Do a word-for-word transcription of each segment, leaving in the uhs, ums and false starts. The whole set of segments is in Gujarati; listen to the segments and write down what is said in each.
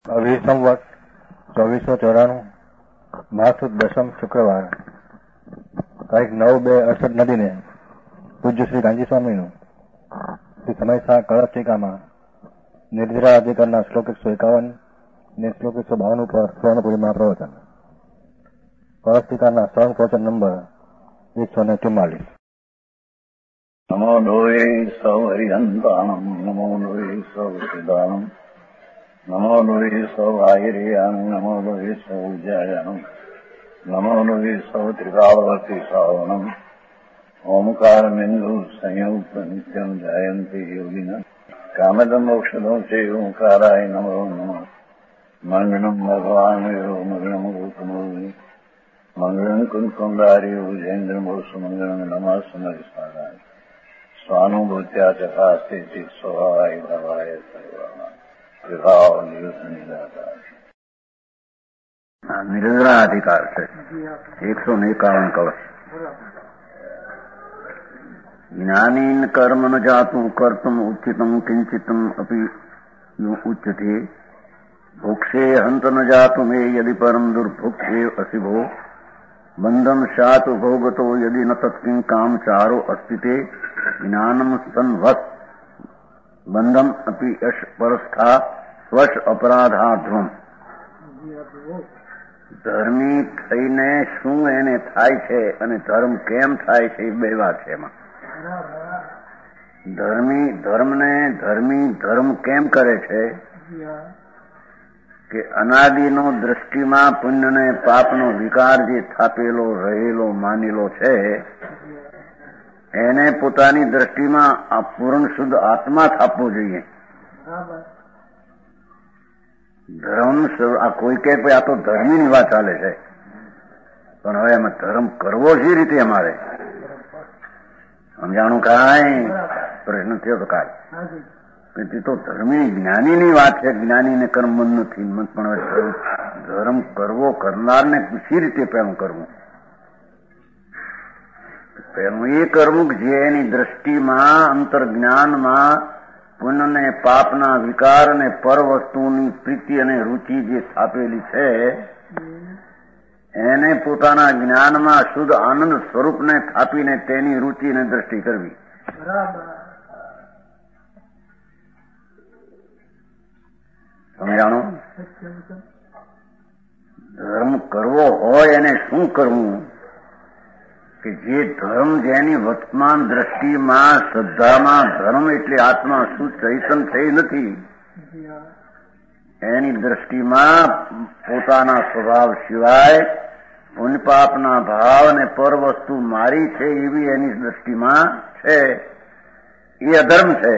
અવિષમ વર્ષ ચોવીસો ચોરાણું માસુદ દસમ શુક્રવાર તારીખ નવ બે અડસઠ નદીને પૂજ્ય શ્રી ગાંધી સ્વામીનું શ્રી સમયસા કળશટીકામાં નિર્જરા અધિકારના શ્લોક એકસો એકાવન ને શ્લોક એકસો બાવન ઉપર સ્વર્ણપુરીમાં પ્રવચન. કળશટીકાના સ્વર્ણ પ્રવચન નંબર એકસો ને ચુમ્માલીસ. નમો લોહે સૌ હરિહંતાણમ નમો લોહે સૌ સિદ્ધાણમ નમો લોહે સૌ આહિર્યાણમ નમો લોહે સૌ વિજયાણમ નમો લોહે સૌ ત્રિકાળવતી શ્રાવણમ ઓમકાર બિંદુ સંયુક્ત નિત્યમ જયંતી યોગિના કામદમ મોક્ષદો છે ઓંકારાય નમો નમઃ. મંગળમ ભગવાન વીરો મંગળમ ગૌતમોની મંગળમ કુંકુંડાર્યો જૈન્દ્ર મોક્ષ મંગળમ નમઃ સમરિસ્વાદાય સ્વાનુભૂત્યા ચકાસ્તે સ્વભાવાય ભવાય સર્વમાં વિભાવ નિયુક્ત નિરાકાર. નિર્જરા અધિકાર છે એકસો ને એકાવન કવચ. જ્ઞાનીન કર્મ ન જાતું કર્તુમ ઉચિતમ કિંચિતમ અપી ઉચ્યતે ભુક્ષે હંત ન જાતું મે યદિ પરમ દુર્ભુક્ષે અસિભો બંધમ શાતુ ભોગતો યદિ ન તત્કિં કામ ચારો અસ્તિતે જ્ઞાનમ સંવત બંધમ અપી યશ પરસ્થા સ્વશ અપરાધાધ્વમ. ધર્મી થઈને શું એને થાય છે અને ધર્મ કેમ થાય છે એ બે વાત છે એમાં. ધર્મી ધર્મને ધર્મી ધર્મ કેમ કરે છે કે અનાદિનો દ્રષ્ટિમાં પુણ્ય ને પાપનો વિકાર જે થાપેલો રહેલો માનેલો છે એને પોતાની દ્રષ્ટિમાં આ પૂર્ણ શુદ્ધ આત્મા થાપવો જોઈએ. ધર્મ આ કોઈ કે આ તો ધર્મીની વાત ચાલે છે, પણ હવે એમાં ધર્મ કરવો છે રીતે અમારે સમજાણું કાંઈ પ્રશ્ન થયો તો કાંઈ તે તો ધર્મી જ્ઞાનીની વાત છે. જ્ઞાનીને કર્મ મન નથી પણ હવે ધર્મ કરવો કરનારને કઈ રીતે પહેલું કરવું? પહેલું એ કરવું કે જે એની દ્રષ્ટિમાં અંતર્જ્ઞાનમાં પુણ્ય ને પાપના વિકાર અને પર વસ્તુની પ્રીતિ અને રુચિ જે સ્થાપેલી છે એને પોતાના જ્ઞાનમાં શુદ્ધ આનંદ સ્વરૂપને થાપીને તેની રુચિ ને દ્રષ્ટિ કરવી. સમજાણો? ધર્મ કરવો હોય એને શું કરવું કે જે ધર્મ જેની વર્તમાન દ્રષ્ટિમાં શ્રદ્ધામાં ધર્મ એટલે આત્મા શું ચૈતન થઈ નથી એની દ્રષ્ટિમાં પોતાના સ્વભાવ સિવાય પુણ્ય પાપના ભાવ અને પર વસ્તુ મારી છે એવી એની દ્રષ્ટિમાં છે, એ અધર્મ છે.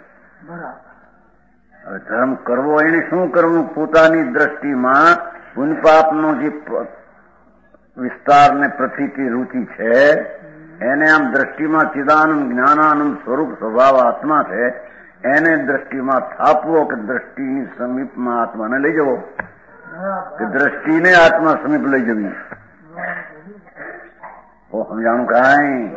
હવે ધર્મ કરવો એને શું કરવું? પોતાની દ્રષ્ટિમાં પુણ્ય પાપનો જે વિસ્તાર ને પ્રતિતિ રુચિ છે એને આમ દ્રષ્ટિમાં ચિદાનંદ જ્ઞાનાનંદ સ્વરૂપ સ્વભાવ આત્મા છે એને દ્રષ્ટિમાં થાપવો કે દ્રષ્ટિની સમીપમાં આત્માને લઈ જવો કે દ્રષ્ટિને આત્મા સમીપ લઈ જવી. ઓ સમજાણું કાંઈ?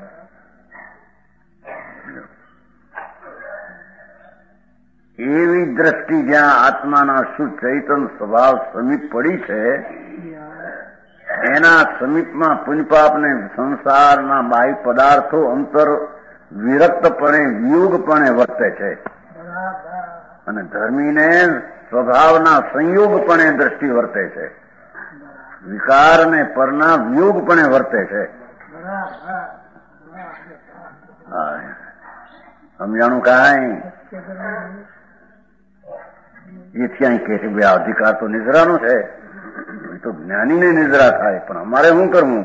એવી દ્રષ્ટિ જ્યાં આત્માના શુદ્ધ ચૈતન સ્વભાવ સમીપ પડી છે એના સમીપમાં પુણ્યપાપ ને સંસારના બાહ્ય પદાર્થો અંતર વિરક્તપણે વિયોગપણે વર્તે છે અને ધર્મીને સ્વભાવના સંયોગપણે દ્રષ્ટિ વર્તે છે, વિકાર ને પરના વિયોગપણે વર્તે છે. સમજાણું કાંઈ? એથી અહીં કે છે ભાઈ આ અધિકાર તો નિદ્રાનો છે, તો જ્ઞાનીને નિદ્રા થાય, પણ અમારે શું કરવું?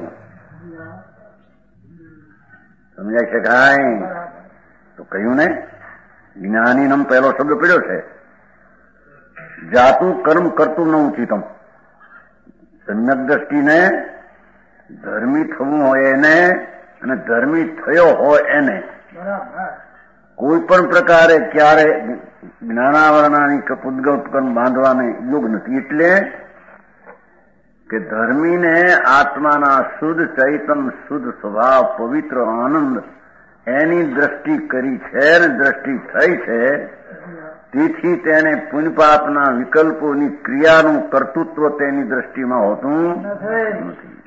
સમજાય છે કાંઈ? તો કહ્યું ને જ્ઞાની નમ પહેલો શબ્દ પડ્યો છે. જાતું કર્મ કરતું ન ઉચિતમ. સમ્યક દ્રષ્ટિને ધર્મી થવું હોય એને અને ધર્મી થયો હોય એને કોઈ પણ પ્રકારે ક્યારે જ્ઞાનાવરણાની પૂદગત કર્મ બાંધવાને યોગ નથી. એટલે કે ધર્મીને આત્માના શુદ્ધ ચૈતન શુદ્ધ સ્વભાવ પવિત્ર આનંદ એની દ્રષ્ટિ કરી છે ને દ્રષ્ટિ થઈ છે, તેથી તેને પુણ્યપાપના વિકલ્પોની ક્રિયાનું કર્તૃત્વ તેની દ્રષ્ટિમાં હોતું નથી.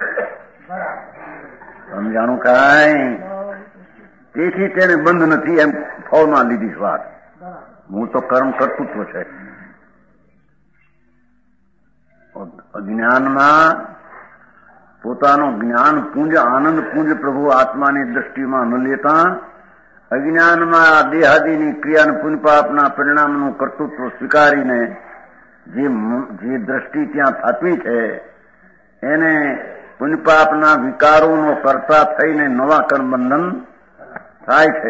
સમજાણું કાંઈ? તેથી તેને બંધ નથી એમ ફળમાં લીધી વાત. હું તો કર્મ કર્તૃત્વ છે. અજ્ઞાનમાં પોતાનો જ્ઞાન પુંજ આનંદ પુંજ પ્રભુ આત્માની દ્રષ્ટિમાં ન લેતા અજ્ઞાનમાં દેહાદિની ક્રિયા પુણ્યપાપના પરિણામનું કર્તૃત્વ સ્વીકારીને જે જે દ્રષ્ટિ ત્યાં થતી છે એને પુણ્યપાપના વિકારોનો કરતા થઈને નવા કર્મ બંધન થાય છે.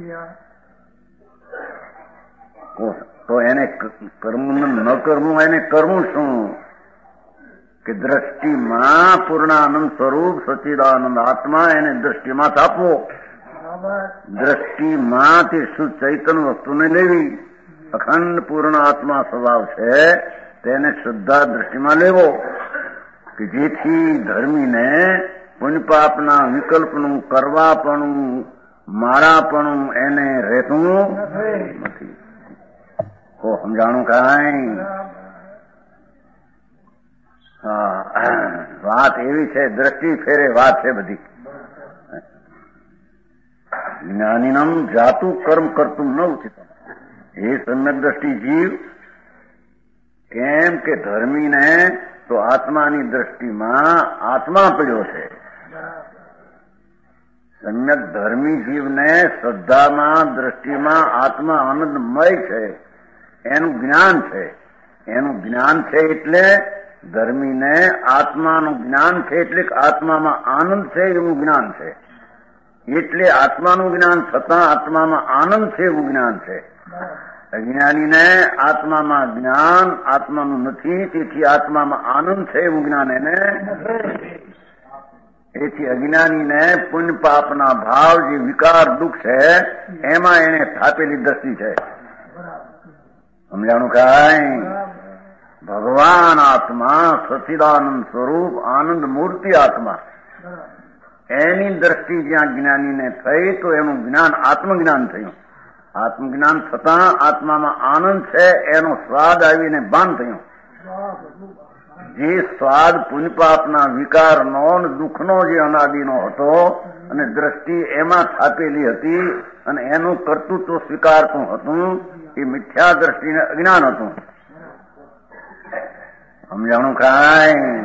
તો એને કર્મ ન કરવું, એને કરવું શું? કે દ્રષ્ટિમાં પૂર્ણાનંદ સ્વરૂપ સચ્ચિદાનંદ આત્મા એને દ્રષ્ટિમાં થાપવો. દ્રષ્ટિમાં તે શુદ્ધ ચૈતન્ય વસ્તુને લેવી. અખંડ પૂર્ણ આત્મા સ્વભાવ છે તેને શ્રદ્ધા દ્રષ્ટિમાં લેવો કે જેથી ધર્મીને પુણ્યપાપના વિકલ્પનું કરવાપણું મારાપણું એને રહેતું નથી. તો સમજાણું કાંઈ? વાત એવી છે, દ્રષ્ટિ ફેરે વાત છે બધી. જ્ઞાનીનમ જાતું કર્મ કરતું ન ઉચિત. એ સમ્યક દ્રષ્ટિ જીવ કેમ કે ધર્મીને તો આત્માની દ્રષ્ટિમાં આત્મા પડ્યો છે. સમ્યક ધર્મી જીવને શ્રદ્ધામાં દ્રષ્ટિમાં આત્મા આનંદમય છે એનું જ્ઞાન છે. એનું જ્ઞાન છે એટલે ધર્મીને આત્માનું જ્ઞાન છે એટલે આત્મામાં આનંદ છે એવું જ્ઞાન છે. એટલે આત્માનું જ્ઞાન છતાં આત્મામાં આનંદ છે એવું જ્ઞાન છે. અજ્ઞાનીને આત્મામાં જ્ઞાન આત્માનું નથી, તેથી આત્મામાં આનંદ છે એવું જ્ઞાન એને. એથી અજ્ઞાનીને પુણ્ય પાપના ભાવ જે વિકાર દુઃખ છે એમાં એને થાપેલી દ્રષ્ટિ છે. સમજાણું કાંઈ? ભગવાન આત્મા સચ્ચિદાનંદ સ્વરૂપ આનંદ મૂર્તિ આત્મા એની દ્રષ્ટિ જ્યાં જ્ઞાનીને થઈ તો એનું જ્ઞાન આત્મજ્ઞાન થયું. આત્મજ્ઞાન થતાં આત્મામાં આનંદ છે એનો સ્વાદ આવીને ભાન થયું. જે સ્વાદ પુણ્યપાપના વિકારનો દુઃખનો જે અનાદિનો હતો અને દ્રષ્ટિ એમાં થાપેલી હતી અને એનું કર્તૃત્વ સ્વીકારતું હતું એ મિથ્યા દ્રષ્ટિને અજ્ઞાન હતું. સમજાણું કાંઈ?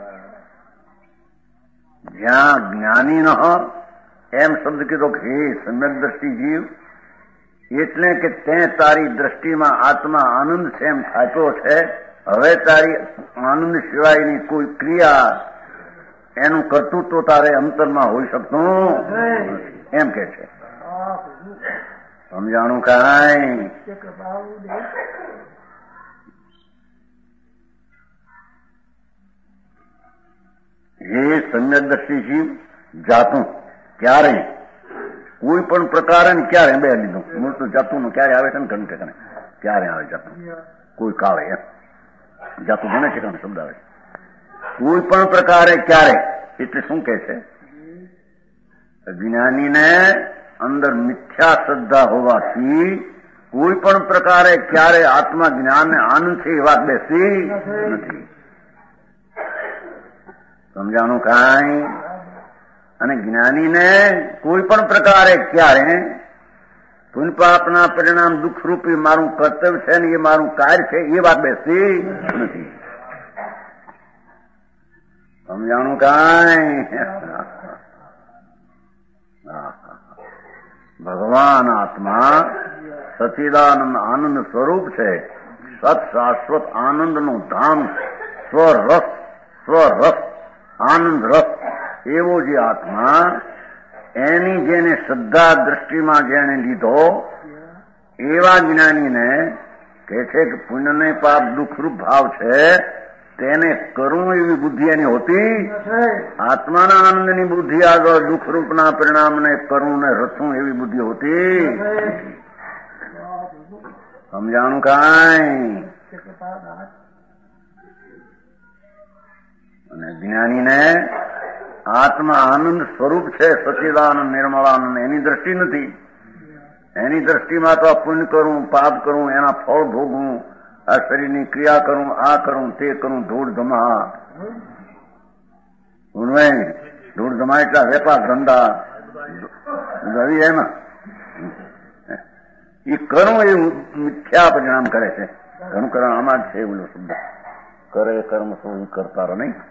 જ્યાં જ્ઞાની ન એમ શબ્દ કીધો કે હે સમ્યક દ્રષ્ટિ જીવ એટલે કે તે તારી દ્રષ્ટિમાં આત્મા આનંદ છે એમ થાપ્યો છે. હવે તારી આનંદ સિવાયની કોઈ ક્રિયા એનું કર્તૃત્વ તારે અંતરમાં હોઈ શકતું એમ કે છે. સમજાણું કાંઈ? એ સમ્યકદર્શી જીવ જાતું ક્યારે કોઈ પણ પ્રકારે ને ક્યારે બે લીધું મૂળ તો જાતું ક્યારે આવે છે ને ઘણી ઠેકાણે ક્યારે આવે જાતું કોઈ કાળે એમ જાતું ઘણે ઠેકાણે શબ્દ આવે કોઈ પણ પ્રકારે ક્યારે એટલે શું કે છે? જ્ઞાનીને અંદર મિથ્યા શ્રદ્ધા હોવાથી કોઈ પણ પ્રકારે ક્યારે આત્મા જ્ઞાનને આનંદ છે એ વાત બેસી નથી. સમજાણું કાંઈ? અને જ્ઞાનીને કોઈ પણ પ્રકારે ક્યારે પુણ્યપાપના પરિણામ દુઃખરૂપી મારું કર્તવ્ય છે ને એ મારું કાર્ય છે એ વાત બેસતી નથી. સમજાણું કાંઈ? ભગવાન આત્મા સચ્ચિદાનંદ આનંદ સ્વરૂપ છે. સત શાશ્વત આનંદનું ધામ સ્વરસ સ્વરસ આનંદ રસ એવો જે આત્મા એની જેને શ્રદ્ધા દ્રષ્ટિમાં જેને લીધો એવા જ્ઞાનીને કે છે કે પુણ્ય ને પાપ દુઃખરૂપ ભાવ છે તેને કરવું એવી બુદ્ધિ એની હોતી. આત્માના આનંદની બુદ્ધિ આગળ દુઃખરૂપના પરિણામને કરવું ને રચવું એવી બુદ્ધિ હોતી. સમજાણું કાંઈ? અને જ્ઞાનીને આત્મા આનંદ સ્વરૂપ છે, સચ્ચિદાનંદ નિર્મળાનંદ. એની દ્રષ્ટિ નથી. એની દ્રષ્ટિમાં તો આ પુણ્ય કરું, પાપ કરું, એના ફળ ભોગવું, આ શરીરની ક્રિયા કરું, આ કરું, તે કરું, ધૂળ ધમા ધૂળ ધમા એટલા વેપાર ધંધા રવિ એમાં એ કરું એ મિથ્યા પરિણામ કરે છે. ઘણું કરણ આમાં જ છે એવું શબ્દ. કરે કર્મ શું કરતા રહો નહીં.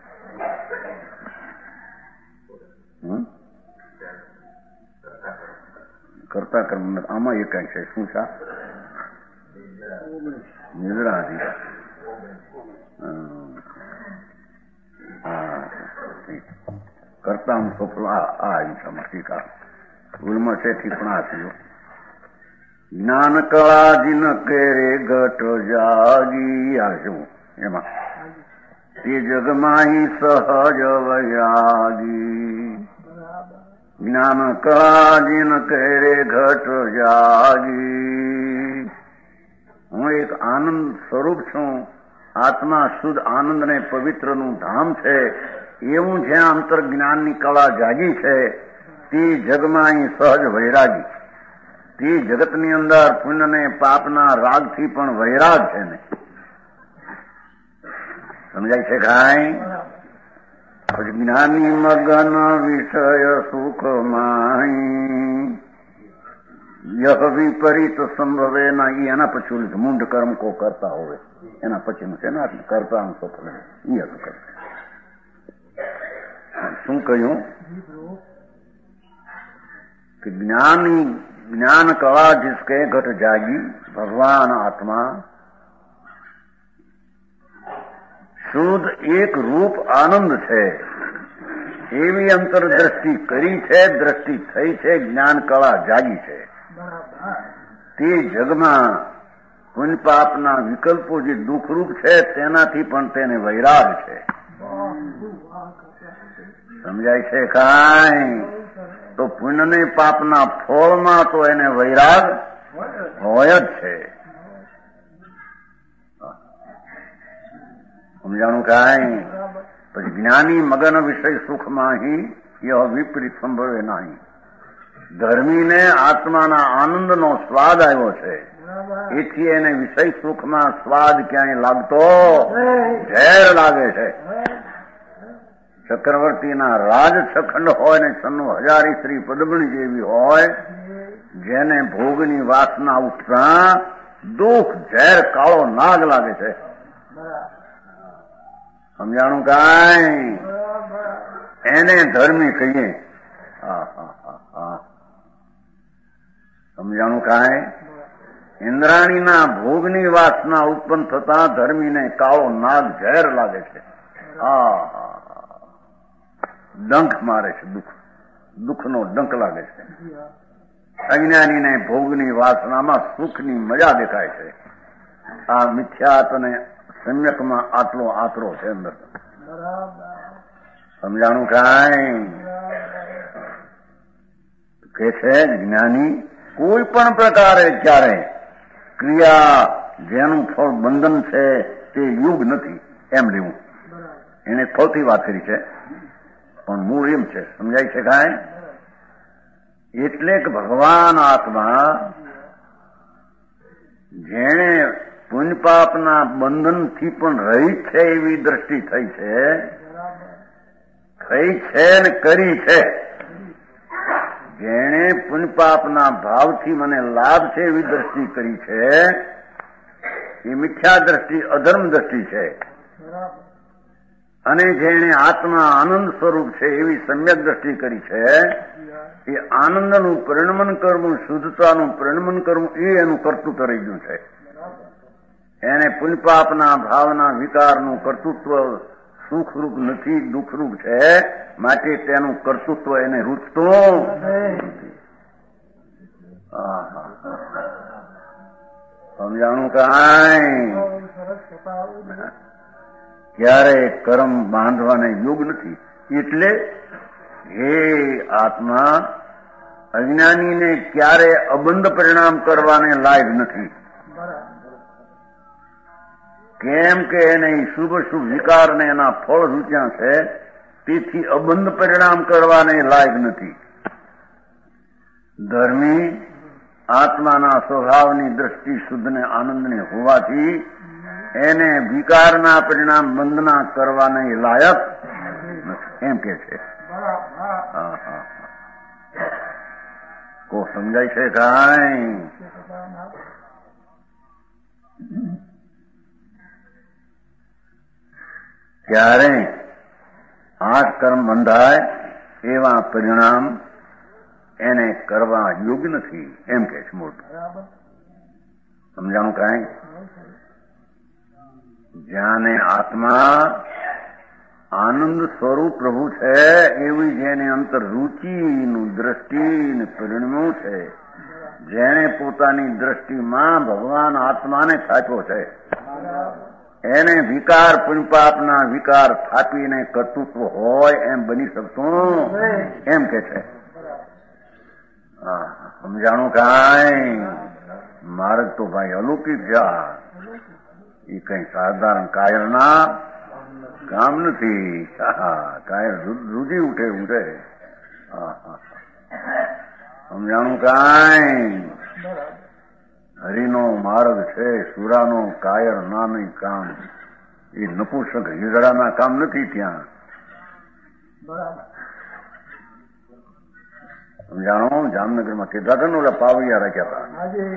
કરતા કર્મ આમાં એ કઈ છે. શું છે? નિદ્રાથી કરતા હું સફળ આ હિંસામાં ટીકા ભૂલમાં છે ઠીપણા થયો. જ્ઞાન કળા જીન કેરે ઘટ જાગી આશું એમાં તે જગમાં સહજ વૈરાગી. જ્ઞાન કળા જીન કેરે ઘટ જાગી. હું એક આનંદ સ્વરૂપ છું. આત્મા શુદ્ધ આનંદ ને પવિત્રનું ધામ છે. એવું જ્યાં અંતર જ્ઞાનની કળા જાગી છે તે જગમાં સહજ વૈરાગી. તે જગતની અંદર પુણ્ય ને પાપના રાગથી પણ વૈરાગ છે ને. સમજાય છે કાંઈ? પછી જ્ઞાની મગન વિષય સુખ માહી યહ વિપરીત સંભવે ના. એના પછી મૂંઢ કર્મ કો કરતા હોય એના પછીનું છે ને કરતા સફળ એ હતું કરતા. શું કહ્યું કે જ્ઞાની જ્ઞાન कला जिसके घट जागी भगवान आत्मा શુદ્ધ એક રૂપ આનંદ છે એવી અંતરદ્રષ્ટિ કરી છે. દ્રષ્ટિ થઈ છે. જ્ઞાન કળા જાગી છે. તે જગમાં પુણ્ય પાપના વિકલ્પો જે દુઃખરૂપ છે તેનાથી પણ તેને વૈરાગ છે. સમજાય છે કાંઈ? તો પુણ્ય ને પાપના ફળમાં તો એને વૈરાગ હોય જ છે. સમજાણું કાંઈ? પછી જ્ઞાની મગન વિષય સુખમાં યહ વિપરીત સંભવે નહીં. ધર્મીને આત્માના આનંદનો સ્વાદ આવ્યો છે એથી એને વિષય સુખમાં સ્વાદ ક્યાંય લાગતો ઝેર લાગે છે. ચક્રવર્તીના રાજ છખંડ હોય ને સન્નો હજારી શ્રી પદમણી જેવી હોય જેને ભોગની વાસના ઉઠતા દુઃખ ઝેર કાળો નાગ લાગે છે. સમજાણું કાંઈ? એને ધર્મી કહીએ. સમજાણું કાંઈ? ઇન્દ્રાણીના ભોગની વાસના ઉત્પન્ન થતા ધર્મીને કાળો નાગ ઝેર લાગે છે. હા ડંખ મારે છે. દુઃખ દુઃખનો ડંખ લાગે છે. અજ્ઞાનીને ભોગની વાસનામાં સુખની મજા દેખાય છે. આ મિથ્યાત અને સમ્યકમાં આટલો આતરો છે અંદર. સમજાણું કાંઈ? કે છે જ્ઞાની કોઈ પણ પ્રકારે ક્યારે ક્રિયા જેનું ફળ બંધન છે તે યુગ નથી એમ લેવું. એને ફળથી વાત કરી છે પણ મૂળ એમ છે. સમજાય છે કાંઈ? એટલે કે ભગવાન આત્મા જેણે પુણ્ય પાપના બંધનથી પણ રહી છે એવી દ્રષ્ટિ થઈ છે થઈ છે ને કરી છે. જેણે પુણ્ય પાપના ભાવથી મને લાભ છે એવી દ્રષ્ટિ કરી છે એ મિથ્યા દ્રષ્ટિ અધર્મ દ્રષ્ટિ છે. અને જેણે આત્મા આનંદ સ્વરૂપ છે એવી સમ્યક દ્રષ્ટિ કરી છે એ આનંદનું પરિણમન કરવું, શુદ્ધતાનું પરિણમન કરવું એ એનું કર્તૃત્વ રહી ગયું છે. એને પુણ્યપાપના ભાવના વિકારનું કર્તૃત્વ સુખરૂપ નથી, દુઃખરૂપ છે. માટે તેનું કર્તૃત્વ એને રૂચતું નથી. સમજાણું કાંઈ? ક્યારે કર્મ બાંધવાને યોગ નથી. એટલે હે આત્મા અજ્ઞાનીને ક્યારે અબંધ પરિણામ કરવાને લાયક નથી. કેમ કે એને શુભ શુભ વિકારને એના ફળ રૂચ્યા છે તેથી અબંધ પરિણામ કરવાને લાયક નથી. ધર્મી આત્માના સ્વભાવની દ્રષ્ટિ શુદ્ધને આનંદની હોવાથી એને વિકારના પરિણામ બંધના કરવાને લાયક એમ કે છે. હા હા કો સમજાય છે કાંઈ? ત્યારે આઠ કર્મ બંધાય એવા પરિણામ એને કરવા યોગ્ય નથી એમ કે છે. મોટું સમજાણું કાંઈ? જ્યાંને આત્મા આનંદ સ્વરૂપ પ્રભુ છે એવી જેને અંતર રુચિનું દ્રષ્ટિ પરિણમ્યું છે, જેને પોતાની દ્રષ્ટિમાં ભગવાન આત્માને થાપ્યો છે, એને વિકાર પુણ્યપાપના વિકાર થાપીને કર્તૃત્વ હોય એમ બની શકતું એમ કે છે. સમજાણું કાંઈ? માર્ગ તો ભાઈ અલૌકિક છે. એ કઈ સાધારણ કાયરના કામ નથી. કાયર રૂજી ઉઠે એવું છે. સમજાણું કાંઈ? હરિનો માર્ગ છે, સુરાનો કાયર નાની કામ. એ નપુંસક હિજડાના કામ નથી ત્યાં. સમજાણો? જામનગરમાં કીધા હતા ને ઓલા પાવડિયા રાખ્યા હતા.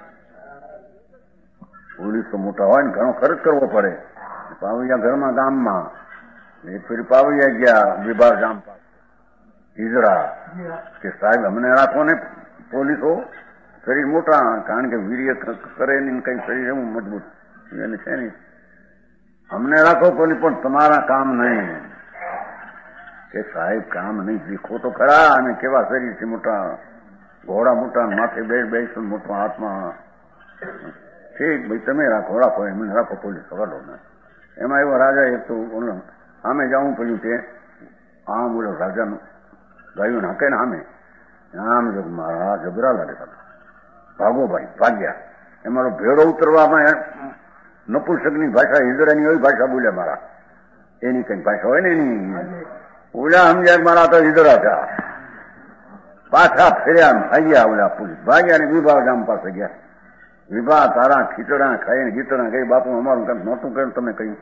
પોલીસ તો મોટા હોય ને ઘણો ખર્ચ કરવો પડે. પાવડિયા ઘરમાં ગામમાં એક ફેરી પાવડિયા ગયા વિભાગ ગામ હિજરા કે સાહેબ અમને રાખો ને પોલીસો. શરીર મોટા, કારણ કે વીર્ય કરે ને કઈ શરીર એવું મજબૂત એને છે ને. અમને રાખો પોલીસ, પણ તમારા કામ નહીં. કે સાહેબ કામ નહીં, શીખો તો ખરા. અને કેવા શરીરથી મોટા, ઘોડા મોટા, માથે બેસ બેસ મોટો હાથમાં. ઠીક ભાઈ તમે રાખો રાખો એમને રાખો પોલીસ કાઢો ને. એમાં એવો રાજા એક તો સામે જવું પડ્યું કે આમ બોલો રાજાનું ગાયું નાખે ને સામે આમ જો મારા જબરા લાગે હતા. ભાગો ભાઈ, ભાગ્યા. એમારો ભેડો ઉતરવામાં નપુંસકની ભાષા હિજડાની એવી ભાષા બોલ્યા મારા. એની કઈ ભાષા હોય ને એની ઓલા સમજ્યા મારા તો હિજડા હતા. પાછા ફેર્યા ભાગ્યા ઓલા પોલીસ ભાગ્યા ને વિભાગ ગામ પાસે ગયા. વિભા તારા ખીચડા ખાઈને ગીતડા કઈ બાપુ અમારું કામ નહોતું કર્યું, તમે કહ્યું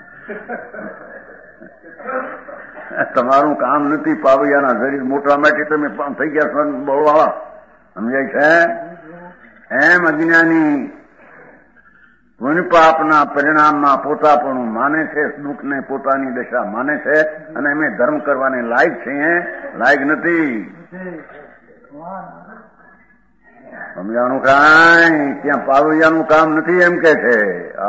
તમારું કામ નથી. પાવડિયાના શરીર મોટા માટે તમે થઈ ગયા બળવાળા. સમજાય છે? એમ અજ્ઞાની પુણ્યપાપના પરિણામમાં પોતાપણું માને છે, દુઃખને પોતાની દશા માને છે, અને અમે ધર્મ કરવાને લાયક છીએ, લાયક નથી. સમજાણું કાંઈ? ત્યાં પાવડિયાનું કામ નથી એમ કે છે.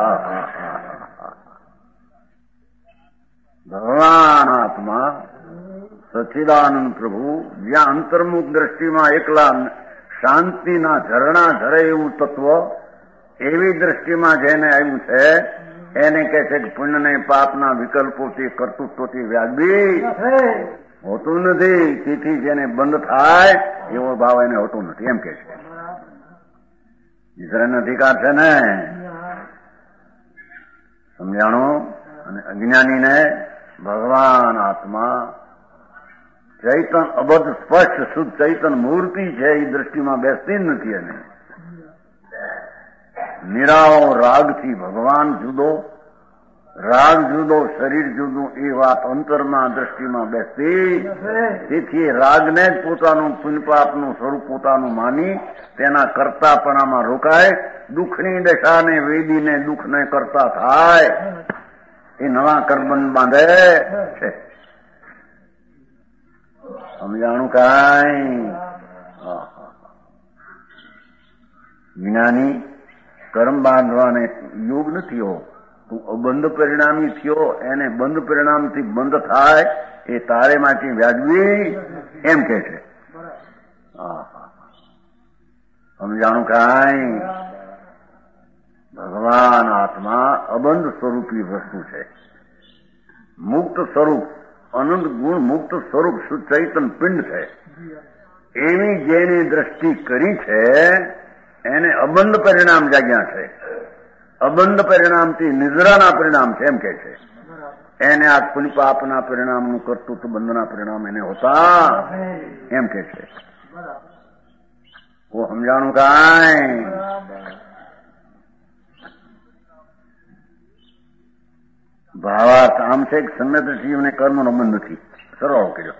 ભગવાન આત્મા સચ્ચિદાનંદ પ્રભુ જ્યાં અંતર્મુખ દ્રષ્ટિમાં એકલા શાંતિના ઝરણા ઝરે એવું તત્વ એવી દ્રષ્ટિમાં જેને આવ્યું છે એને કહે છે કે પુણ્યને પાપના વિકલ્પોથી કર્તૃત્વથી વ્યાજબી હોતું નથી. તેથી જેને બંધ થાય એવો ભાવ એને હોતું નથી એમ કે છે. ઈશ્વરનો અધિકાર છે ને. સમજાણો? અને અજ્ઞાનીને ભગવાન આત્મા ચૈતન અબદ્ધ સ્પષ્ટ શુદ્ધ ચૈતન મૂર્તિ છે એ દ્રષ્ટિમાં બેસતી જ નથી. એને નિરાવો રાગથી ભગવાન જુદો, રાગ જુદો, શરીર જુદું એ વાત અંતરમાં દ્રષ્ટિમાં બેસતી. તેથી રાગને જ પોતાનું પુણ્યપાપનું સ્વરૂપ પોતાનું માની તેના કરતાપણામાં રોકાય. દુઃખની દશાને વેદીને દુઃખને કરતા થાય એ નવા કર્મબંધ બાંધે છે. સમજાણું કાંઈ? જ્ઞાની કર્મ બાંધવાને યોગ નથી હો. તું અબંધ પરિણામી થયો, એને બંધ પરિણામથી બંધ થાય એ તારે માટે વ્યાજબી એમ કે છે. સમજાણું કાંઈ? ભગવાન આત્મા અબંધ સ્વરૂપી વસ્તુ છે. મુક્ત સ્વરૂપ, અનંત ગુણ મુક્ત સ્વરૂપ સુચૈતન પિંડ છે. એની જેની દ્રષ્ટિ કરી છે એને અબંધ પરિણામ જાગ્યા છે. અબંધ પરિણામથી નિદ્રાના પરિણામ છે એમ કે છે. એને આ પુણ્ય પાપના પરિણામનું કર્તૃત્વ બંધના પરિણામ એને હોતા એમ કે છે. ઓ સમજાણું કાંઈ? ભાવાર્થ આમ છે કે સમ્યક જીવને કર્મનો બંધ નથી. સરળ કર્યો.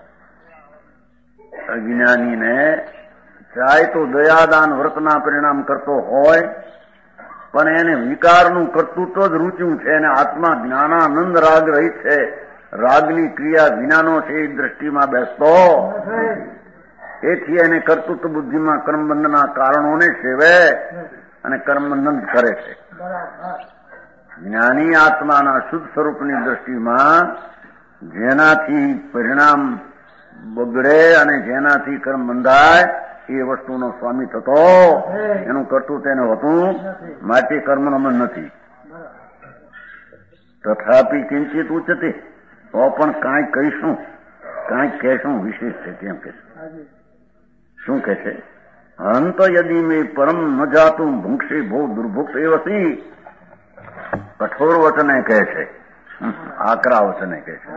અજ્ઞાનીને ચાહે તો દયાદાન વ્રતના પરિણામ કરતો હોય પણ એને વિકારનું કર્તૃત્વ જ રૂચ્યું છે અને આત્મા જ્ઞાનાનંદ રાગ રહિત છે. રાગની ક્રિયા વિનાનો છે એ દ્રષ્ટિમાં બેસતો એથી એને કર્તૃત્વ બુદ્ધિમાં કર્મબંધના કારણોને સેવે અને કર્મબંધન કરે છે. જ્ઞાની આત્માના શુદ્ધ સ્વરૂપની દ્રષ્ટિમાં જેનાથી પરિણામ બગડે અને જેનાથી કર્મ બંધાય એ વસ્તુનો સ્વામી થતો એનું કર્તૃત્વ એને હોતું માટે કર્મનો મન નથી. તથાપી કિંચિત ઉચ્ચતે તો પણ કાંઈ કહીશું કાંઈક કહેશું વિશેષ છે કેમ કે શું કે છે? હંત યદિ મેં પરમ ન જાતું ભૂંક્ષી બહુ દુર્ભુક્ત એ વસી કઠોર વચને કહે છે, આકરા વચને કહે છે,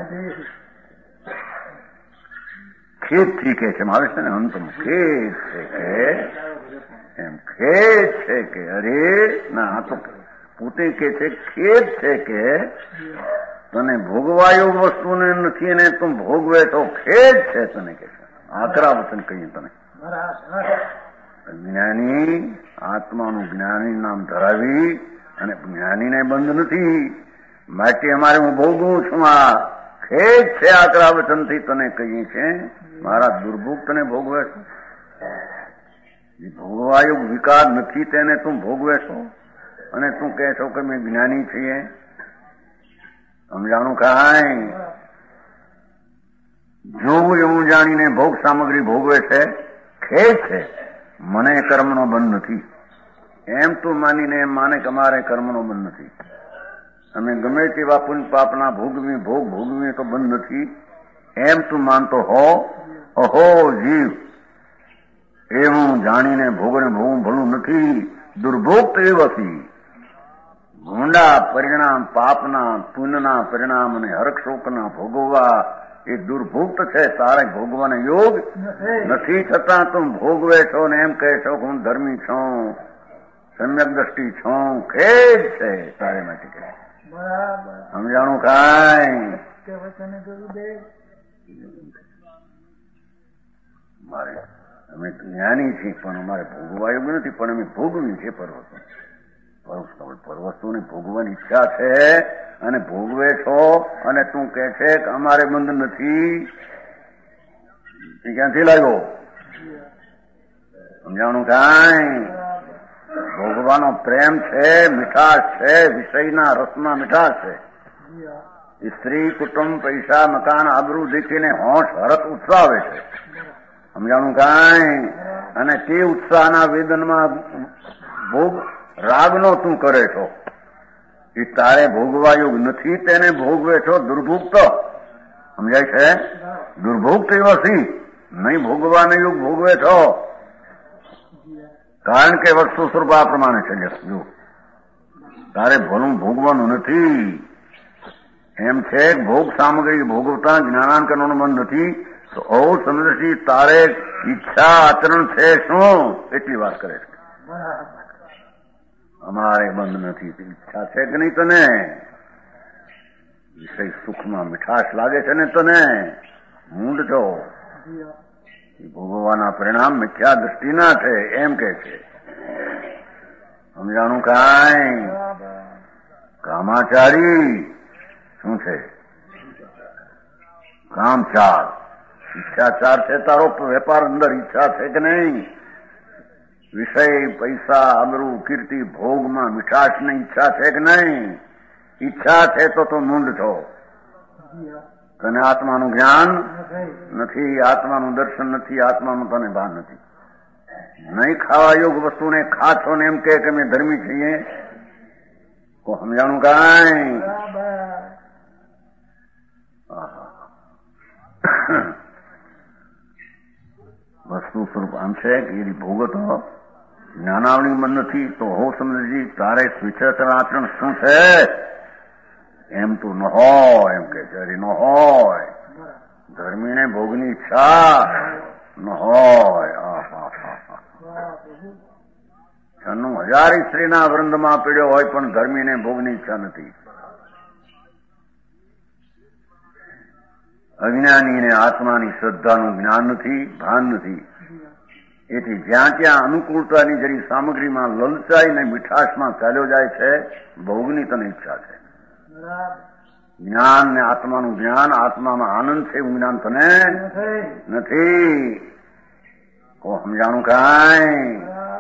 ખેદથી કહે છે. આવે છે ને અંતમાં ખેદ છે કે એમ ખેદ છે કે અરે ના આ તો પોતે કે છે ખેદ છે કે તને ભોગવાયું વસ્તુને નથી અને તું ભોગવે તો ખેદ છે તને કે છે. આકરા વચન કહીએ તને. જ્ઞાની આત્માનું જ્ઞાની નામ ધરાવી અને જ્ઞાનીને બંધ નથી માટે અમારે હું ભોગવું છું. આ ખેદ છે આકરા વચનથી તને કહીએ છે મારા દુર્ભોગ તને ભોગવે છો. ભોગવાયું વિકાર નથી તેને તું ભોગવે છો અને તું કહે છો કે મેં જ્ઞાની છીએ. સમજાણું કાંઈ? જોવું એવું જાણીને ભોગ સામગ્રી ભોગવે છે ખેદ છે મને કર્મનો બંધ નથી એમ તું માનીને એમ માને કે અમારે કર્મનો બંધ નથી. અમે ગમે તેવા પુણ્ય પાપના ભોગવી ભોગ ભોગવી તો બંધ નથી એમ તું માનતો હો. અહો જીવ એવું જાણીને ભોગને ભોગવું ભલું નથી. દુર્ભોગ એ વસી ભૂંડા પરિણામ પાપના પુણ્યના પરિણામ અને હર્ક શોકના ભોગવવા એ દુર્ભુક્ત છે. તારે ભોગવાને યોગ નથી છતાં તું ભોગવે છો ને એમ કહે છો કે હું ધર્મી છું સમ્યક દ્રષ્ટિ છું. ખેદ છે તારે માટે કહે. સમજાણું કાંઈ? મારે અમે જ્ઞાની છીએ પણ અમારે ભોગવા યોગ નથી પણ અમે ભોગવી છે પર્વતો. પર્વતોને ભોગવાની ઈચ્છા છે અને ભોગવે છો અને તું કહે છે કે અમારે બંધ નથી. ક્યાંથી લાગ્યો? સમજાણું કાંઈ? ભોગવાનો પ્રેમ છે, મીઠાશ છે, વિષયના રસમાં મીઠાશ છે. સ્ત્રી કુટુંબ પૈસા મકાન આબરૂ દેખીને હોશ હરત ઉત્સાવે છે. સમજાણું કાંઈ? અને તે ઉત્સાહના વેદનમાં ભોગ રાગનો તું કરે છો એ તારે ભોગવા યોગ નથી તેને ભોગવે છો દુર્ભુક્ત. સમજાય છે? દુર્ભુક્ત વસી નહીં ભોગવાને યોગ ભોગવે છો કારણ કે વસ્તુ સ્વરૂપ આ પ્રમાણે છે. જો તારે ભલું ભોગવાનું નથી એમ છે ભોગ સામગ્રી ભોગવતા જ્ઞાનાંકનોનો મન નથી તો ઔ સમજશી તારે ઈચ્છા આચરણ છે શું એટલી વાત કરે છે. અમારે બંધ નથી. ઈચ્છા છે કે નહીં તને? વિષય સુખમાં મીઠાશ લાગે છે ને તને? મૂંડ છો. ભોગવવાના પરિણામ મિથ્યા દ્રષ્ટિના છે એમ કે છે. સમજાણું કાંઈ? કામાચારી શું છે? કામચાર ઈચ્છાચાર છે તારો વેપાર અંદર. ઈચ્છા છે કે નહીં? વિષય પૈસા આબરૂ કીર્તિ ભોગમાં મીઠાશની ઈચ્છા છે કે નહીં? ઈચ્છા છે તો તું મૂંડ છો. તને આત્માનું જ્ઞાન નથી, આત્માનું દર્શન નથી, આત્માનું તને ભાન નથી. નહીં ખાવા યોગ વસ્તુને ખા છો ને એમ કે અમે ધર્મી છીએ. તો સમજાણું કાંઈ? વસ્તુ સ્વરૂપ આમ છે કે એ ભોગતો જ્ઞાનાવળી મન નથી તો હો સમજી તારે સ્વિચર આચરણ શું છે એમ તો ન હોય એમ કે છે, ન હોય. ધર્મીને ભોગની ઈચ્છા ન હોય. છન્નું હજાર સ્ત્રીના વૃંદમાં પીડ્યો હોય પણ ધર્મીને ભોગની ઈચ્છા નથી. અજ્ઞાનીને આત્માની શ્રદ્ધાનું જ્ઞાન નથી, ભાન નથી. એથી જ્યાં ત્યાં અનુકૂળતાની જરી સામગ્રીમાં લલચાઈને મીઠાશમાં ચાલ્યો જાય છે, ભોગની તને ઈચ્છા છે. જ્ઞાન ને આત્માનું જ્ઞાન, આત્મામાં આનંદ છે એવું જ્ઞાન તને નથી. કો સમજાણું કાંઈ?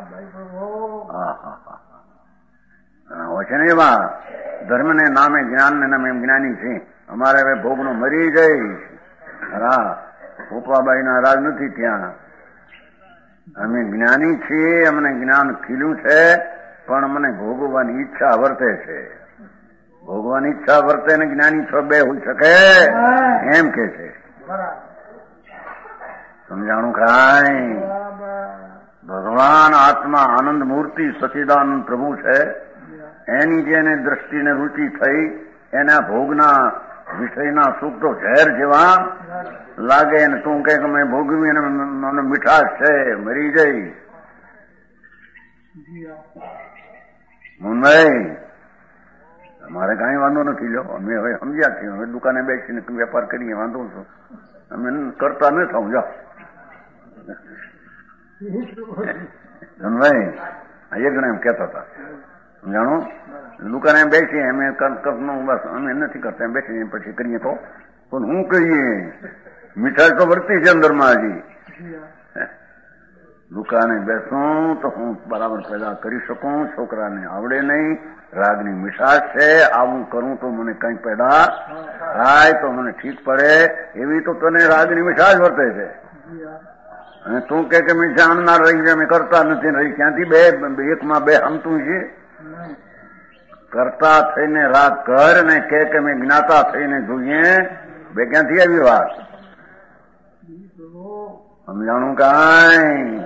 હોય છે ને એવા ધર્મને નામે જ્ઞાનને નામે જ્ઞાની છે. અમારે હવે ભોગનો મરી જઈશ. હા, ગોપાબાઈના રાજ નથી ત્યાં. અમે જ્ઞાની છીએ, અમને જ્ઞાન ખીલ્યું છે, પણ મને ભોગવવાની ઈચ્છા વર્તે છે. ભોગવાની ઈચ્છા વર્તે ને જ્ઞાની છ બે હોઈ શકે એમ કે છે. સમજાણું કાંઈ? ભગવાન આત્મા આનંદ મૂર્તિ સચિદાનંદ પ્રભુ છે. એની જેને દ્રષ્ટિને રુચિ થઈ એના ભોગના વિષયના સુખ તો ઝેર જેવા લાગે ને તું કે મેં ભોગવી અને મને મીઠાશ છે, મરી જઈ. મુંબઈ અમારે કઈ વાંધો નથી. લો અમે હવે સમજ્યા છીએ. હવે દુકાને બેસીને વેપાર કરીએ, વાંધો છો. અમે કરતા ન થાવ. જાઓ ધનભાઈ એક જણા એમ કહેતા હતા, જાણો દુકાને બેસીએ અમે કરનું બસ અમે નથી કરતા, એમ બેસીને પછી કરીએ તો પણ હું કહીએ મીઠાઈ તો વર્તી છે અંદરમાં. હજી દુકાને બેસું તો હું બરાબર પેદા કરી શકું. છોકરાને આવડે નહીં, રાગની મીઠાશ છે, આવું કરું તો મને કઈ પેદા થાય તો મને ઠીક પડે. એવી તો તને રાગની મીઠાશ વર્તે છે. અને તું કે મેં જાણનાર રહી છે, અમે કરતા નથી રહી. ક્યાંથી બે એકમાં બે હમતું છે? કરતા થઈને રાગ કર ને કે મેં જ્ઞાતા થઈને જોઈએ, બે ક્યાંથી આવી વાત? સમજાણું કાંઈ?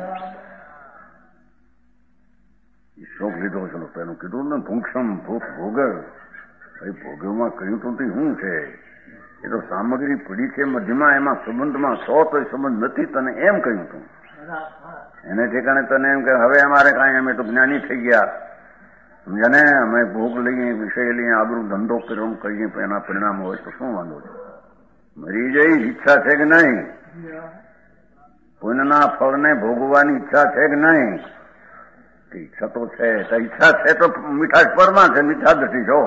શોખ લીધો છે પેલું કીધું ને ભૂક્ષમ ભૂખ ભોગવ. ભાઈ ભોગવમાં કહ્યું તો શું છે? એ તો સામગ્રી પડી છે મધ્યમાં, એમાં સંબંધમાં છો તો એ સંબંધ નથી. તને એમ કહ્યું તું એને ઠેકાણે તને એમ કે હવે અમારે કાંઈ અમે તો જ્ઞાની થઈ ગયા, સમજાને અમે ભોગ લઈએ, વિષય લઈએ, આબરૂ ધંધો કર્યો કરીએ, એના પરિણામ હોય તો શું વાંધો છે? મરી જઈ ઈચ્છા છે કે નહીં? પુણ્યના ફળને ભોગવવાની ઈચ્છા છે કે નહીં? ઈચ્છા તો છે. ઈચ્છા છે તો મીઠાશ પરમાં છે, મીઠા નથી છો.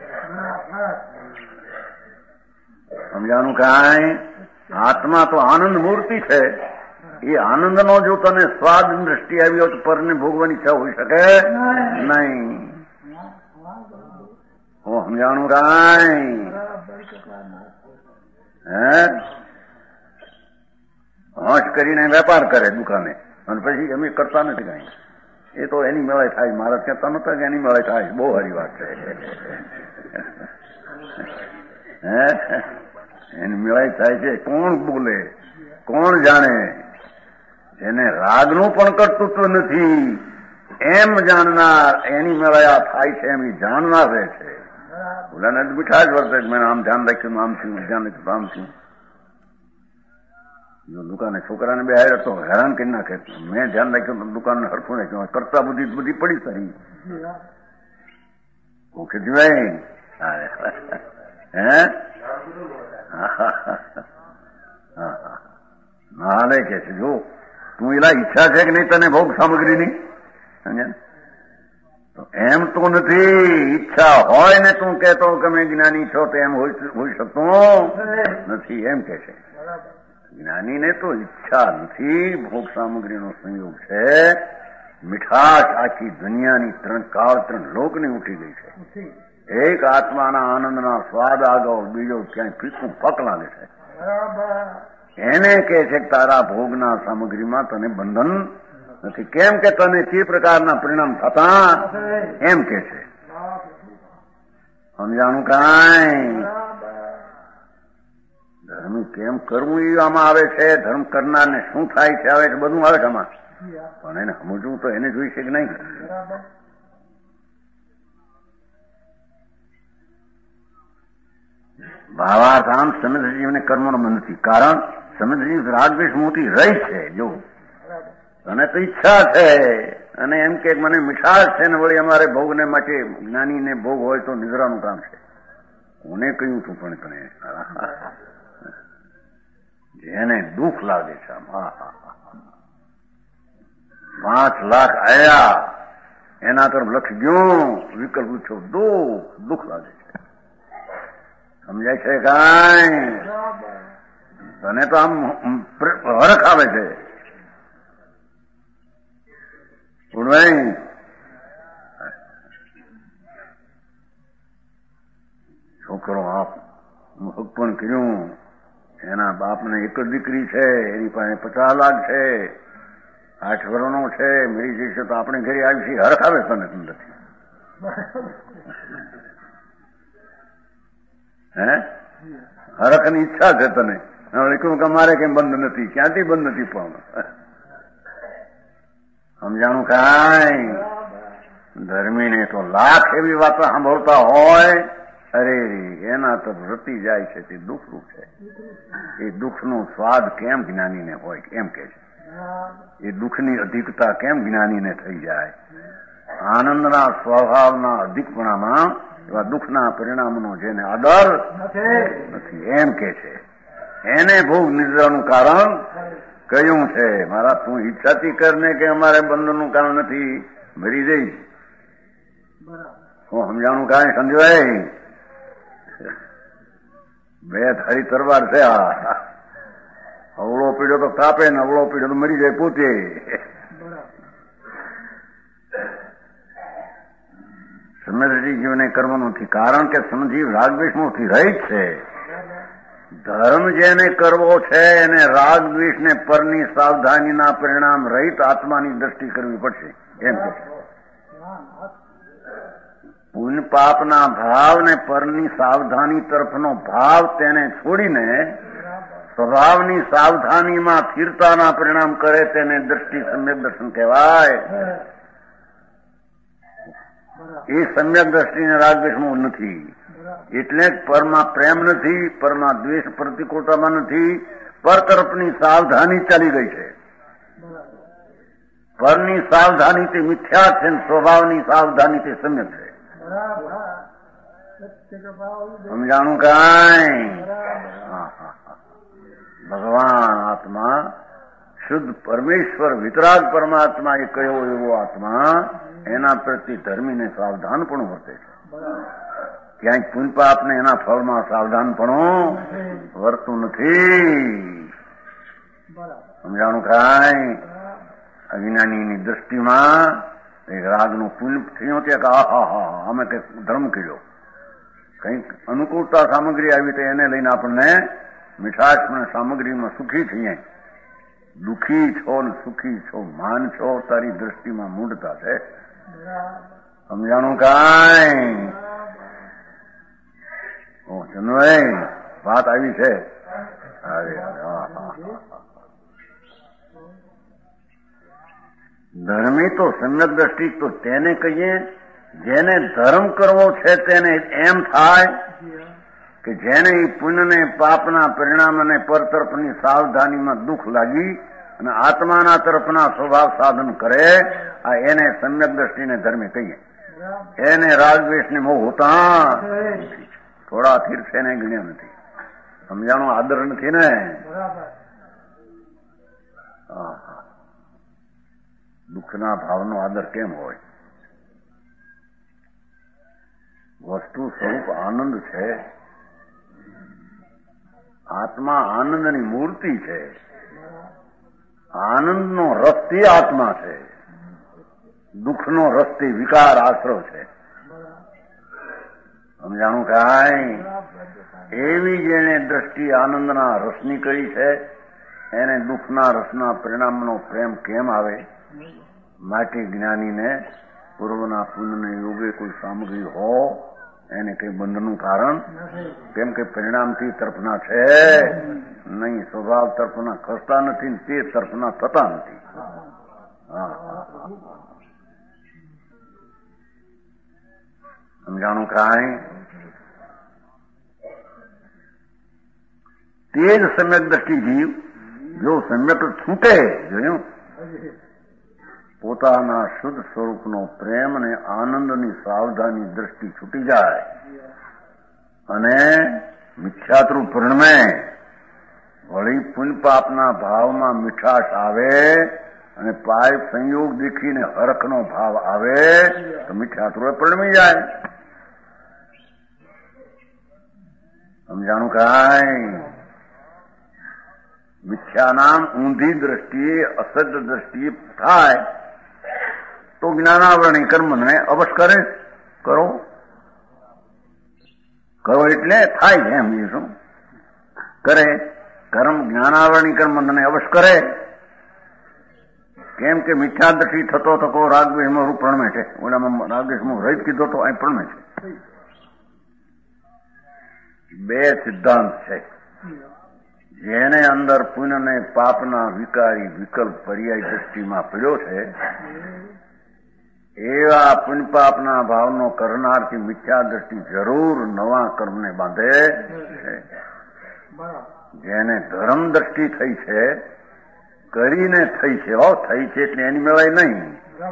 સમજાનું કાંઈ? આત્મા તો આનંદ મૂર્તિ છે. એ આનંદનો જો તને સ્વાદ દ્રષ્ટિ આવી હોય તો પરને ભોગવાની ઈચ્છા હોઈ શકે નહીં. હું સમજાણું કાંઈ? હે હોશ કરીને વેપાર કરે દુકાને અને પછી અમે કરતા નથી કઈ. એ તો એની મેળે થાય. મારા કહેતા નતા કે એની મેળે થાય. બહુ સારી વાત છે. હે એની મેળાઈ થાય છે. કોણ બોલે, કોણ જાણે? એને રાગનું પણ કર્તૃત્વ નથી એમ જાણનાર એની મેળાયા થાય છે, એમ જાણનાર રહે છે. ઓલાને મીઠા જ વર્તે. મેં આમ ધ્યાન રાખ્યું, આમ થયું, ધ્યાન રાખ્યું, આમ થયું. જો દુકાને છોકરાને બે હારે તો હેરાન કરી નાખે. મેં ધ્યાન રાખ્યું દુકાનને હરખું રાખ્યું. કરતા બધી બધી પડી સારી ઓકે ભાઈ. હે હાલે કે છે જો તું એલા ઈચ્છા છે કે નહીં તને ભોગ સામગ્રીની? સમજે? તો એમ તો નથી. ઈચ્છા હોય ને તું કહેતો કે મેં જ્ઞાની છો તો એમ હોઈ શકતું નથી એમ કે છે. જ્ઞાનીને તો ઈચ્છા નથી, ભોગ સામગ્રીનો સંયોગ છે. મીઠાશ આખી દુનિયાની ત્રણ કાળ ત્રણ લોકની ઉઠી ગઈ છે. એક આત્માના આનંદના સ્વાદ આગળ બીજો ક્યાંય ફીકું ફક લાગે છે. એને કે છે કે તારા ભોગના સામગ્રીમાં તને બંધન નથી. કેમ કે તને તે પ્રકારના પરિણામ થતા એમ કે છે. સમજાણું કાંઈ? ધર્મ કેમ કરવું એ આમાં આવે છે. ધર્મ કરનારને શું થાય છે આવે છે, બધું આવે છે આમાં. પણ એને સમજવું તો એને જોઈ છે કે નહીં? ભાવાર્થ આમ સમજજીવને કર્મનો બંધ નથી. કારણ સમજજીવ રાગદ્વેષ મોટી રહી છે. જો તને તો ઈચ્છા છે અને એમ કે મને મીઠાશ છે ને વળી અમારે ભોગને માટે જ્ઞાનીને ભોગ હોય તો નિદ્રાનું કામ છે. કોને કહ્યું તું પણ તને જેને દુઃખ લાગે છે પાંચ લાખ આયા એના તરફ લક્ષ ગયો વિકલ્પ પૂછો દુઃખ દુઃખ લાગે છે. સમજાય છે કાંઈ? તને તો આમ હરખ આવે છે. ઉડવાઈ છોકરો આપ મુખ પણ કર્યું. એના બાપને એક જ દીકરી છે, એની પાસે પચાસ લાખ છે, આઠ વર્ષનો છે, મરી જશે તો આપણે ઘરે આવી છીએ. હરખ આવે તને અંદરથી? હે હરખની ઈચ્છા છે તને? કહ્યું કે અમારે કઈ બંધ નથી. ક્યાંથી બંધ નથી? પણ સમજાણું કાંઈ? ધર્મીને તો લાખ એવી વાતો સાંભળતા હોય, અરે એના તો રતી જાય છે તે દુઃખરૂપ છે. એ દુઃખનો સ્વાદ કેમ જ્ઞાનીને હોય એમ કે છે. એ દુઃખની અધિકતા કેમ જ્ઞાનીને થઈ જાય? આનંદના સ્વભાવના અધિકપણામાં એવા દુઃખના પરિણામનો જેને આદર નથી એમ કે છે. એને ભોગ નિદ્રાનું કારણ કયું છે? મારા તું ઈચ્છાથી કરને કે અમારે બંધનનું કારણ નથી, મરી જઈશ. હું સમજાણું કાંઈ સમજવાય? બે ધારી તરવાર છે આ. અવળો પીડ્યો તો તાપે ને અવળો પીડ્યો તો મરી જાય પોતે. સમજી જીવને કર્મ નથી. કારણ કે સમજીવ રાગદ્વેષમાંથી રહિત છે. ધર્મ જેને કરવો છે એને રાગદ્વેષ ને પરની સાવધાનીના પરિણામ રહિત આત્માની દ્રષ્ટિ કરવી પડશે એમ કે છે. પુણ્ય પાપના ભાવ ને પરની સાવધાની તરફનો ભાવ તેને છોડીને સ્વભાવની સાવધાનીમાં સ્થિરતાના પરિણામ કરે તેને દ્રષ્ટિ સમ્યક દર્શન કહેવાય. એ સમ્યક દ્રષ્ટિને રાગદ્વેષમાં નથી. એટલે જ પરમાં પ્રેમ નથી, પરમાં દ્વેષ પ્રતિકૂળતામાં નથી, પર તરફની સાવધાની ચાલી ગઈ છે. પરની સાવધાની તે મિથ્યા છે, સ્વભાવની સાવધાની તે સમ્યક છે. સમજાણું કાંઈ? ભગવાન આત્મા શુદ્ધ પરમેશ્વર વિતરાગ પરમાત્મા એ કયો એવો આત્મા એના પ્રત્યે ધર્મીને સાવધાન પણ વર્તે છે. ક્યાંય પુણ્ય પાપને એના ફળમાં સાવધાન પણ વર્તું નથી. સમજાણું કાંઈ? અજ્ઞાનીની દ્રષ્ટિમાં એક રાગનું પુણ્ય થયું છે કે આહા હા અમે કઈક ધર્મ કર્યો, કઈક અનુકૂળતા સામગ્રી આવી તો એને લઈને આપણને મીઠાશ સામગ્રીમાં સુખી થઈએ. દુઃખી છો ને સુખી છો, માન છો, તારી દ્રષ્ટિમાં મૂઢતા છે. સમજાણું કાંઈ? જનભાઈ વાત આવી છે. અરે ધર્મી તો સમ્યક દ્રષ્ટિ તો તેને કહીએ જેને ધર્મ કરવો છે. તેને એમ થાય કે જેને પુણ્યને પાપના પરિણામ અને પરતરફની સાવધાનીમાં દુઃખ લાગી અને આત્માના તરફના સ્વભાવ સાધન કરે, આ એને સમ્યક દ્રષ્ટિને ધર્મે કહીએ. એને રાગદ્વેષને મોહ હોતા થોડા તીર્થ એને ગણ્યા નથી. સમજાણો? આદર નથી ને? દુઃખના ભાવનો આદર કેમ હોય? વસ્તુ સ્વરૂપ આનંદ છે. આત્મા આનંદની મૂર્તિ છે. આનંદનો રસથી આત્મા છે. દુઃખનો રસથી વિકાર આશ્રવ છે. સમજાણું કાંઈ? એવી જેને દ્રષ્ટિ આનંદના રસની કરી છે એને દુઃખના રસના પરિણામનો પ્રેમ કેમ આવે? માટે જ્ઞાનીને પૂર્વના પુણ્યને યોગે કોઈ સામગ્રી હો એને કઈ બંધનું કારણ, કેમ કે પરિણામથી તરફના છે નહીં, સ્વભાવ તરફના ખસતા નથી, તે તરફના થતા નથી. સમજાણું કાંઈ? તે જ સમ્યક દ્રષ્ટિ જીવ જો સમ્યક છૂટે જોયું પોતાના શુદ્ધ સ્વરૂપનો પ્રેમ અને આનંદની સાવધાની દ્રષ્ટિ છૂટી જાય અને મિથ્યાત્રુ પરિણમે વળી પુણ્ય પાપના ભાવમાં મીઠાશ આવે અને પાય સંયોગ દેખીને હરખનો ભાવ આવે તો મિથ્યાત્રુ પરિણમી જાય. સમજાણું કાંઈ? મિથ્યા નામ ઊંધી દ્રષ્ટિએ અસદ દ્રષ્ટિએ થાય તો જ્ઞાનાવરણી કર્મને અવશ્ય કરે કરો કરો એટલે થાય છે એમ શું કરે કર્મ જ્ઞાનાવરણી કર્મને અવશ્ય કરે. કેમ કે મિથ્યા દ્રષ્ટિ થતો થતો રાગદ્વેષમાં રૂપ પ્રણમે છે. ઓલામાં રાગદ્વેષમાં રહિત કીધો તો અહીં પ્રણમે છે. બે સિદ્ધાંત છે. જેને અંદર પુણ્ય અને પાપના વિકારી વિકલ્પ પર્યાય દ્રષ્ટિમાં પડ્યો છે એવા પુણ્ય પાપના ભાવનો કરનારથી મિથ્યા દ્રષ્ટિ જરૂર નવા કર્મને બાંધે છે. જેને ધર્મ દ્રષ્ટિ થઈ છે કરીને થઈ છે હો થઈ છે એટલે એની મેળાય નહીં.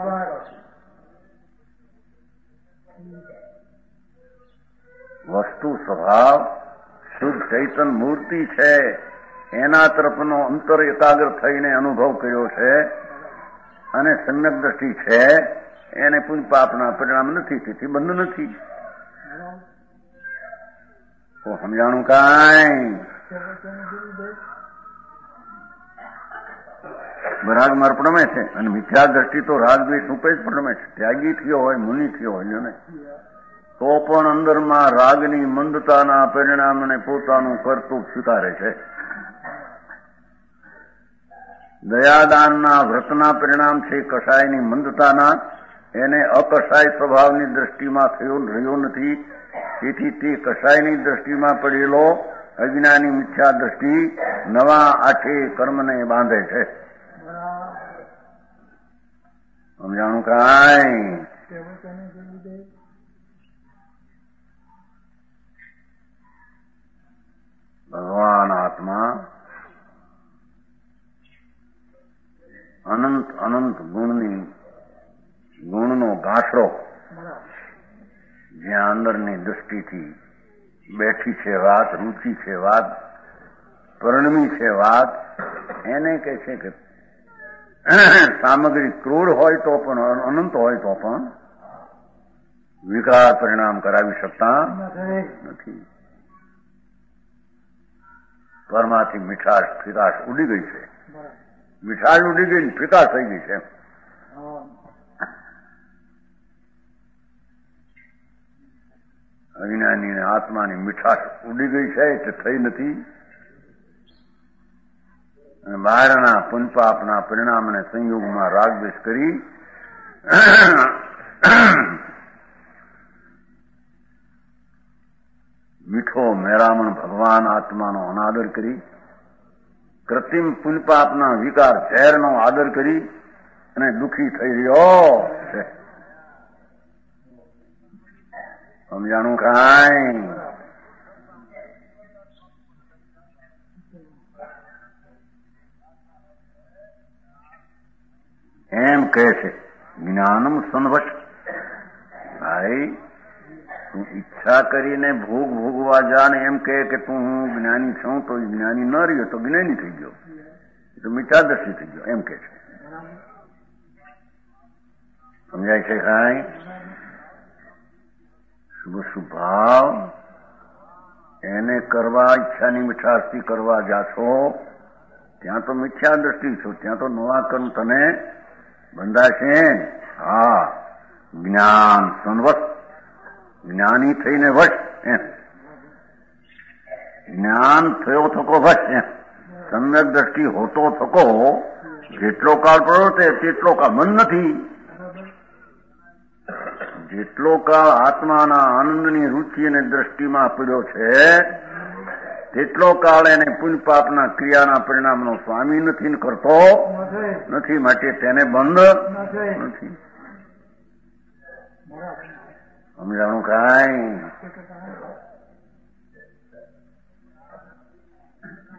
વસ્તુ સ્વભાવ શુદ્ધ ચૈતન મૂર્તિ છે એના તરફનો અંતર એકાગ્ર થઈને અનુભવ કર્યો છે અને સમ્યક દ્રષ્ટિ છે એને પુણ્ય પાપના પરિણામ નથી તેથી બંધ નથી. તો સમજાણું કાંઈ? રાગમાં પ્રણમે છે અને મિથ્યા દ્રષ્ટિ તો રાગદ્વેષ રૂપે જ પ્રણમે છે. ત્યાગી થયો હોય મુનિ થયો હોય ને તો પણ અંદરમાં રાગની મંદતાના પરિણામને પોતાનું કરતું સ્વીકારે છે. દયાદાનના વ્રતના પરિણામ છે કષાયની મંદતાના એને અકષાય સ્વભાવની દ્રષ્ટિમાં થયો રહ્યો નથી. તેથી તે કષાયની દ્રષ્ટિમાં પડેલો અજ્ઞાની મિથ્યા દ્રષ્ટિ નવા આઠે કર્મને બાંધે છે. સમજાણું કાંઈ? ભગવાન આત્મા અનંત અનંત ગુણની ગુણનો ઘાસરો જ્યાં અંદરની દૃષ્ટિથી બેઠી છે વાત, રૂચી છે વાત, પરિણમી છે વાત, એને કહે છે કે સામગ્રી ક્રૂર હોય તો પણ અનંત હોય તો પણ વિકાર પરિણામ કરાવી શકતા નથી. પરમાથી મીઠાશ ફિકાશ ઉડી ગઈ છે. મીઠાશ ઉડી ગઈ ને ફિકાશ થઈ ગઈ છે. અજ્ઞાની અને આત્માની મીઠાશ ઉડી ગઈ છે એટલે થઈ નથી. અને બહારના પુનપાપના પરિણામને સંયોગમાં રાગદ્વેષ કરી મીઠો મેરામણ ભગવાન આત્માનો અનાદર કરી કૃત્રિમ પુનપાપના વિકાર ઝેરનો આદર કરી અને દુઃખી થઈ રહ્યો છે. સમજાણું કાંઈ? એમ કહે છે જ્ઞાનમ સંવશ. ભાઈ તું ઈચ્છા કરીને ભોગ ભોગવા જા ને એમ કહે કે તું હું જ્ઞાની છું તો જ્ઞાની ન રહ્યો તો જ્ઞાની થઈ ગયો, તો મિથ્યાદર્શી થઈ ગયો એમ કે છે. સમજાય છે કાંઈ? શુભ શુભાવ એને કરવા ઈચ્છાની મીઠાશથી કરવા જાશો ત્યાં તો મિથ્યા દ્રષ્ટિ છો, ત્યાં તો નવા કર્મ તને બંધાશે. હા, જ્ઞાન સંવત, જ્ઞાની થઈને વશ એમ, જ્ઞાન થયો થકો વશ એમ, સમ્યક દ્રષ્ટિ હોતો થકો જેટલો કાળ પડ્યો તે તેટલો કાળ મન નથી. જેટલો કાળ આત્માના આનંદની રુચિ અને દ્રષ્ટિમાં પડ્યો છે તેટલો કાળ એને પુણ્ય પાપના ક્રિયાના પરિણામનો સ્વામી નથી કરતો નથી, માટે તેને બંધ નથી. સમજાણું કાંઈ?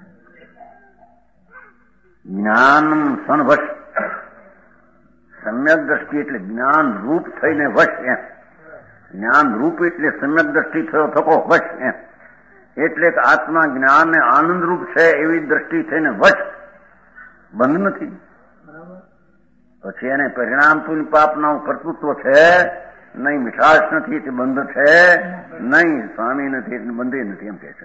જ્ઞાન સંવશ, સમ્યક દ્રષ્ટિ એટલે જ્ઞાન રૂપ થઈને વશ એમ. જ્ઞાન રૂપ એટલે સમ્યક દ્રષ્ટિ થયો થકો વશ એમ. એટલે કે આત્મા જ્ઞાન ને આનંદ રૂપ છે એવી દ્રષ્ટિ થઈને વશ, બંધ નથી. પછી એને પરિણામ પુણ્ય પાપના કર્તૃત્વ છે નહીં, મીઠાશ નથી તે બંધ છે નહીં, સ્વામી નથી એટલે બંધે નથી એમ કે છે.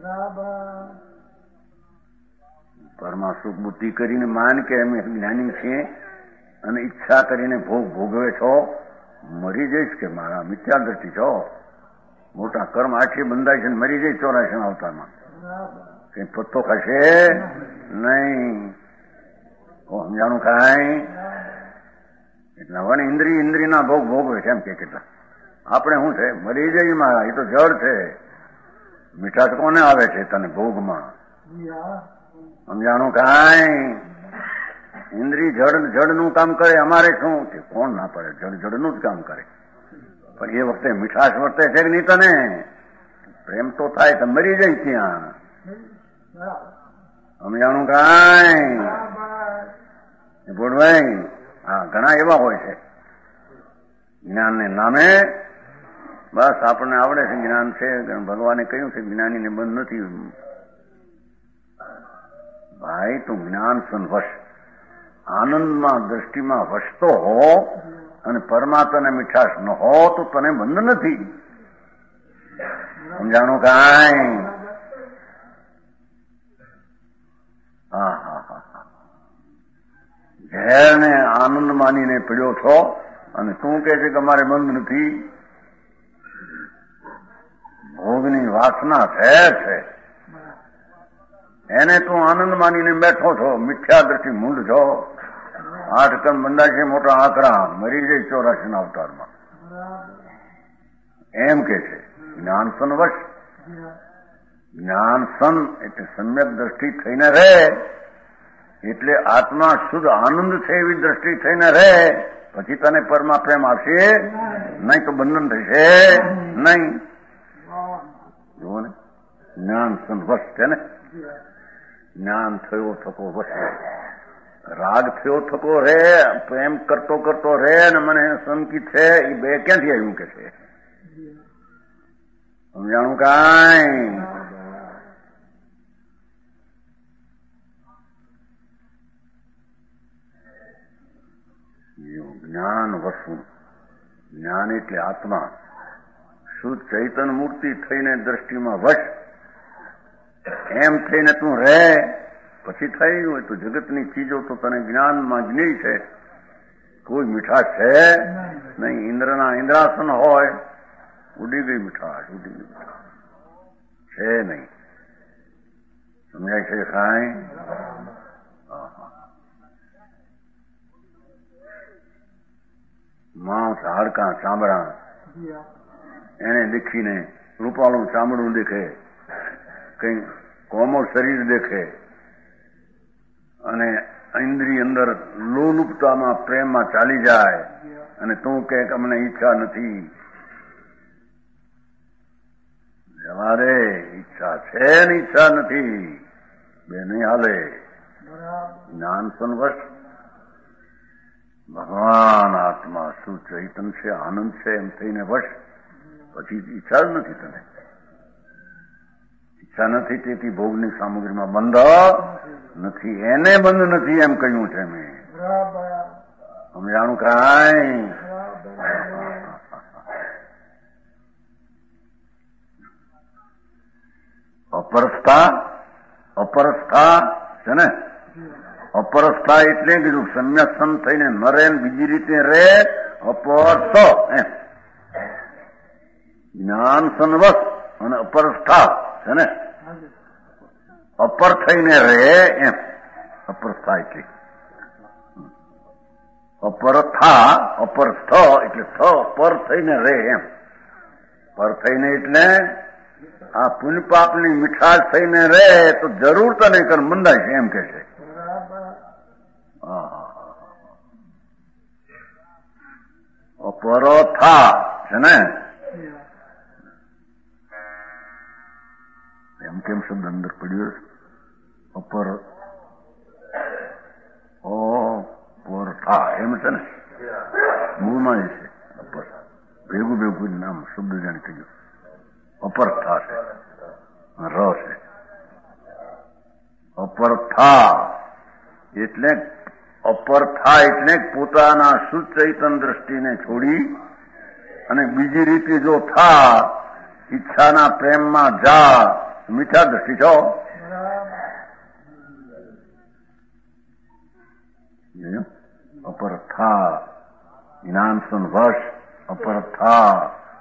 પરમા સુખ બુદ્ધિ કરીને માન કે અમે જ્ઞાની છીએ અને ઈચ્છા કરીને ભોગ ભોગવે છો, મરી જઈશ કે મારા મિથ્યા દ્રષ્ટિ છો, મોટા કર્મ આઠી બંધાય છે મરી જઈશ ચોરાશી અવતારમાં, કઈ પત્તો ખાશે નહીં. સમજાણું કાંઈ? એટલા વન ઇન્દ્રિય ઇન્દ્રિયના ભોગ ભોગવે છે એમ કે કેટલા. આપણે શું છે, મરી જઈએ મારા, એ તો જળ છે, મીઠાશ કોને આવે છે તને ભોગમાં? સમજાણું કાંઈ? ઇન્દ્રિય જડ જડનું કામ કરે, અમારે શું છે, કોણ ના પડે, જડ જડનું જ કામ કરે. પણ એ વખતે મીઠાશ વર્તે છે કે નહીં તને? પ્રેમ તો થાય તો મરી જાય ત્યાં. સમજાણું કાંઈ? બોલવાય. હા, ઘણા એવા હોય છે જ્ઞાનને નામે, બસ આપણને આવડે છે જ્ઞાન છે, ભગવાને કહ્યું છે જ્ઞાનીને બંધ નથી. ભાઈ તું જ્ઞાન સંવશ, આનંદમાં દ્રષ્ટિમાં વસતો હો અને પરમાત્માને મીઠાશ ન હો તો તને બંધ નથી. સમજાણું કાંઈ? હા હા હા હા ઝેરને આનંદ માનીને પીડ્યો છો અને તું કહે છે કે અમારે બંધ નથી. ભોગની વાસના ઝેર છે, એને તું આનંદ માનીને બેઠો છો, મિથ્યા દ્રષ્ટિ મૂંડ છો. આઠ કમ બંધા છે મોટા આંકડા, મરી જાય ચોરાશી ના અવતારમાં એમ કે છે. જ્ઞાન સંવશ, જ્ઞાન સન એટલે સમ્યક દ્રષ્ટિ થઈને રહે, એટલે આત્મા શુદ્ધ આનંદ છે એવી દ્રષ્ટિ થઈને રહે, પછી તને પરમા પ્રેમ આવશે નહીં તો બંધન થશે નહીં. જુઓ ને, જ્ઞાન સંવશ છે ને. જ્ઞાન થયો થકો વસ્તુ, રાગ થયો થકો રે, પ્રેમ કરતો કરતો રે અને મને સંકિત છે, એ બે ક્યાંથી આવ્યું કે છે? સમજાણું કાંઈ? જ્ઞાન વસ્તુ, જ્ઞાન એટલે આત્મા શુદ્ધ ચૈતન્ય મૂર્તિ થઈને દ્રષ્ટિમાં વશ એમ થઈને તું રહે, પછી થઈ હોય તો જગતની ચીજો તો તને જ્ઞાનમાં જ નહીં છે, કોઈ મીઠાશ છે નહીં. ઇન્દ્રના ઇન્દ્રાસન હોય, ઉડી ગઈ મીઠાશ, ઉડી ગઈ મીઠાશ છે નહીં. સમજાય છે કાંઈ? માંસ હાડકાં ચામડા એને દેખીને રૂપાળું ચામડું દેખે, કઈ કોમળ શરીર દેખે અને ઇન્દ્રિય અંદર લોલુપતામાં પ્રેમમાં ચાલી જાય અને તું કે અમને ઈચ્છા નથી. જવા દે, ઈચ્છા છે ને ઈચ્છા નથી, બે નહીં હાલે. જ્ઞાન સંવશ, ભગવાન આત્મા શું ચૈતન છે, આનંદ છે એમ થઈને વશ, પછી ઈચ્છા જ નથી તને. ઈચ્છા નથી તેથી ભોગની સામગ્રીમાં બંધ નથી, એને બંધ નથી એમ કહ્યું છે મેં. સમજાણું કાંઈ? અપરસ્થા, અપરસ્થા છે ને. અપરસ્થા એટલે કીધું સમ્યક સમ થઈને ન રહે બીજી રીતે રહે, અપરસ્થ એમ. જ્ઞાન સંવસ અને અપરસ્થા છે ને, અપર થઈને રહે એમ. અપરસ્થા એટલે અપરથા, અપરસ્થ એટલે થ પર થઈને રહે એમ. પર થઈને એટલે આ પુણ્ય પાપની મીઠાશ થઈને રહે તો જરૂર તને કર બંધાય છે એમ કે છે. અપરથા છે ને, એમ કેમ શબ્દ અંદર પડ્યો? અપર અપરથા એમ છે ને, મૂળમાં એ છે અપર, ભેગું ભેગું નામ શબ્દ જાણી થઈ ગયું. અપરથા છે, ર છે. અપરથા એટલે અપરથા એટલે પોતાના સુચૈતન દ્રષ્ટિને છોડી અને બીજી રીતે જો થા, ઈચ્છાના પ્રેમમાં જા, મીઠા દ્રષ્ટિ છો. અપરથા જ્ઞાનસન વશ અપરથા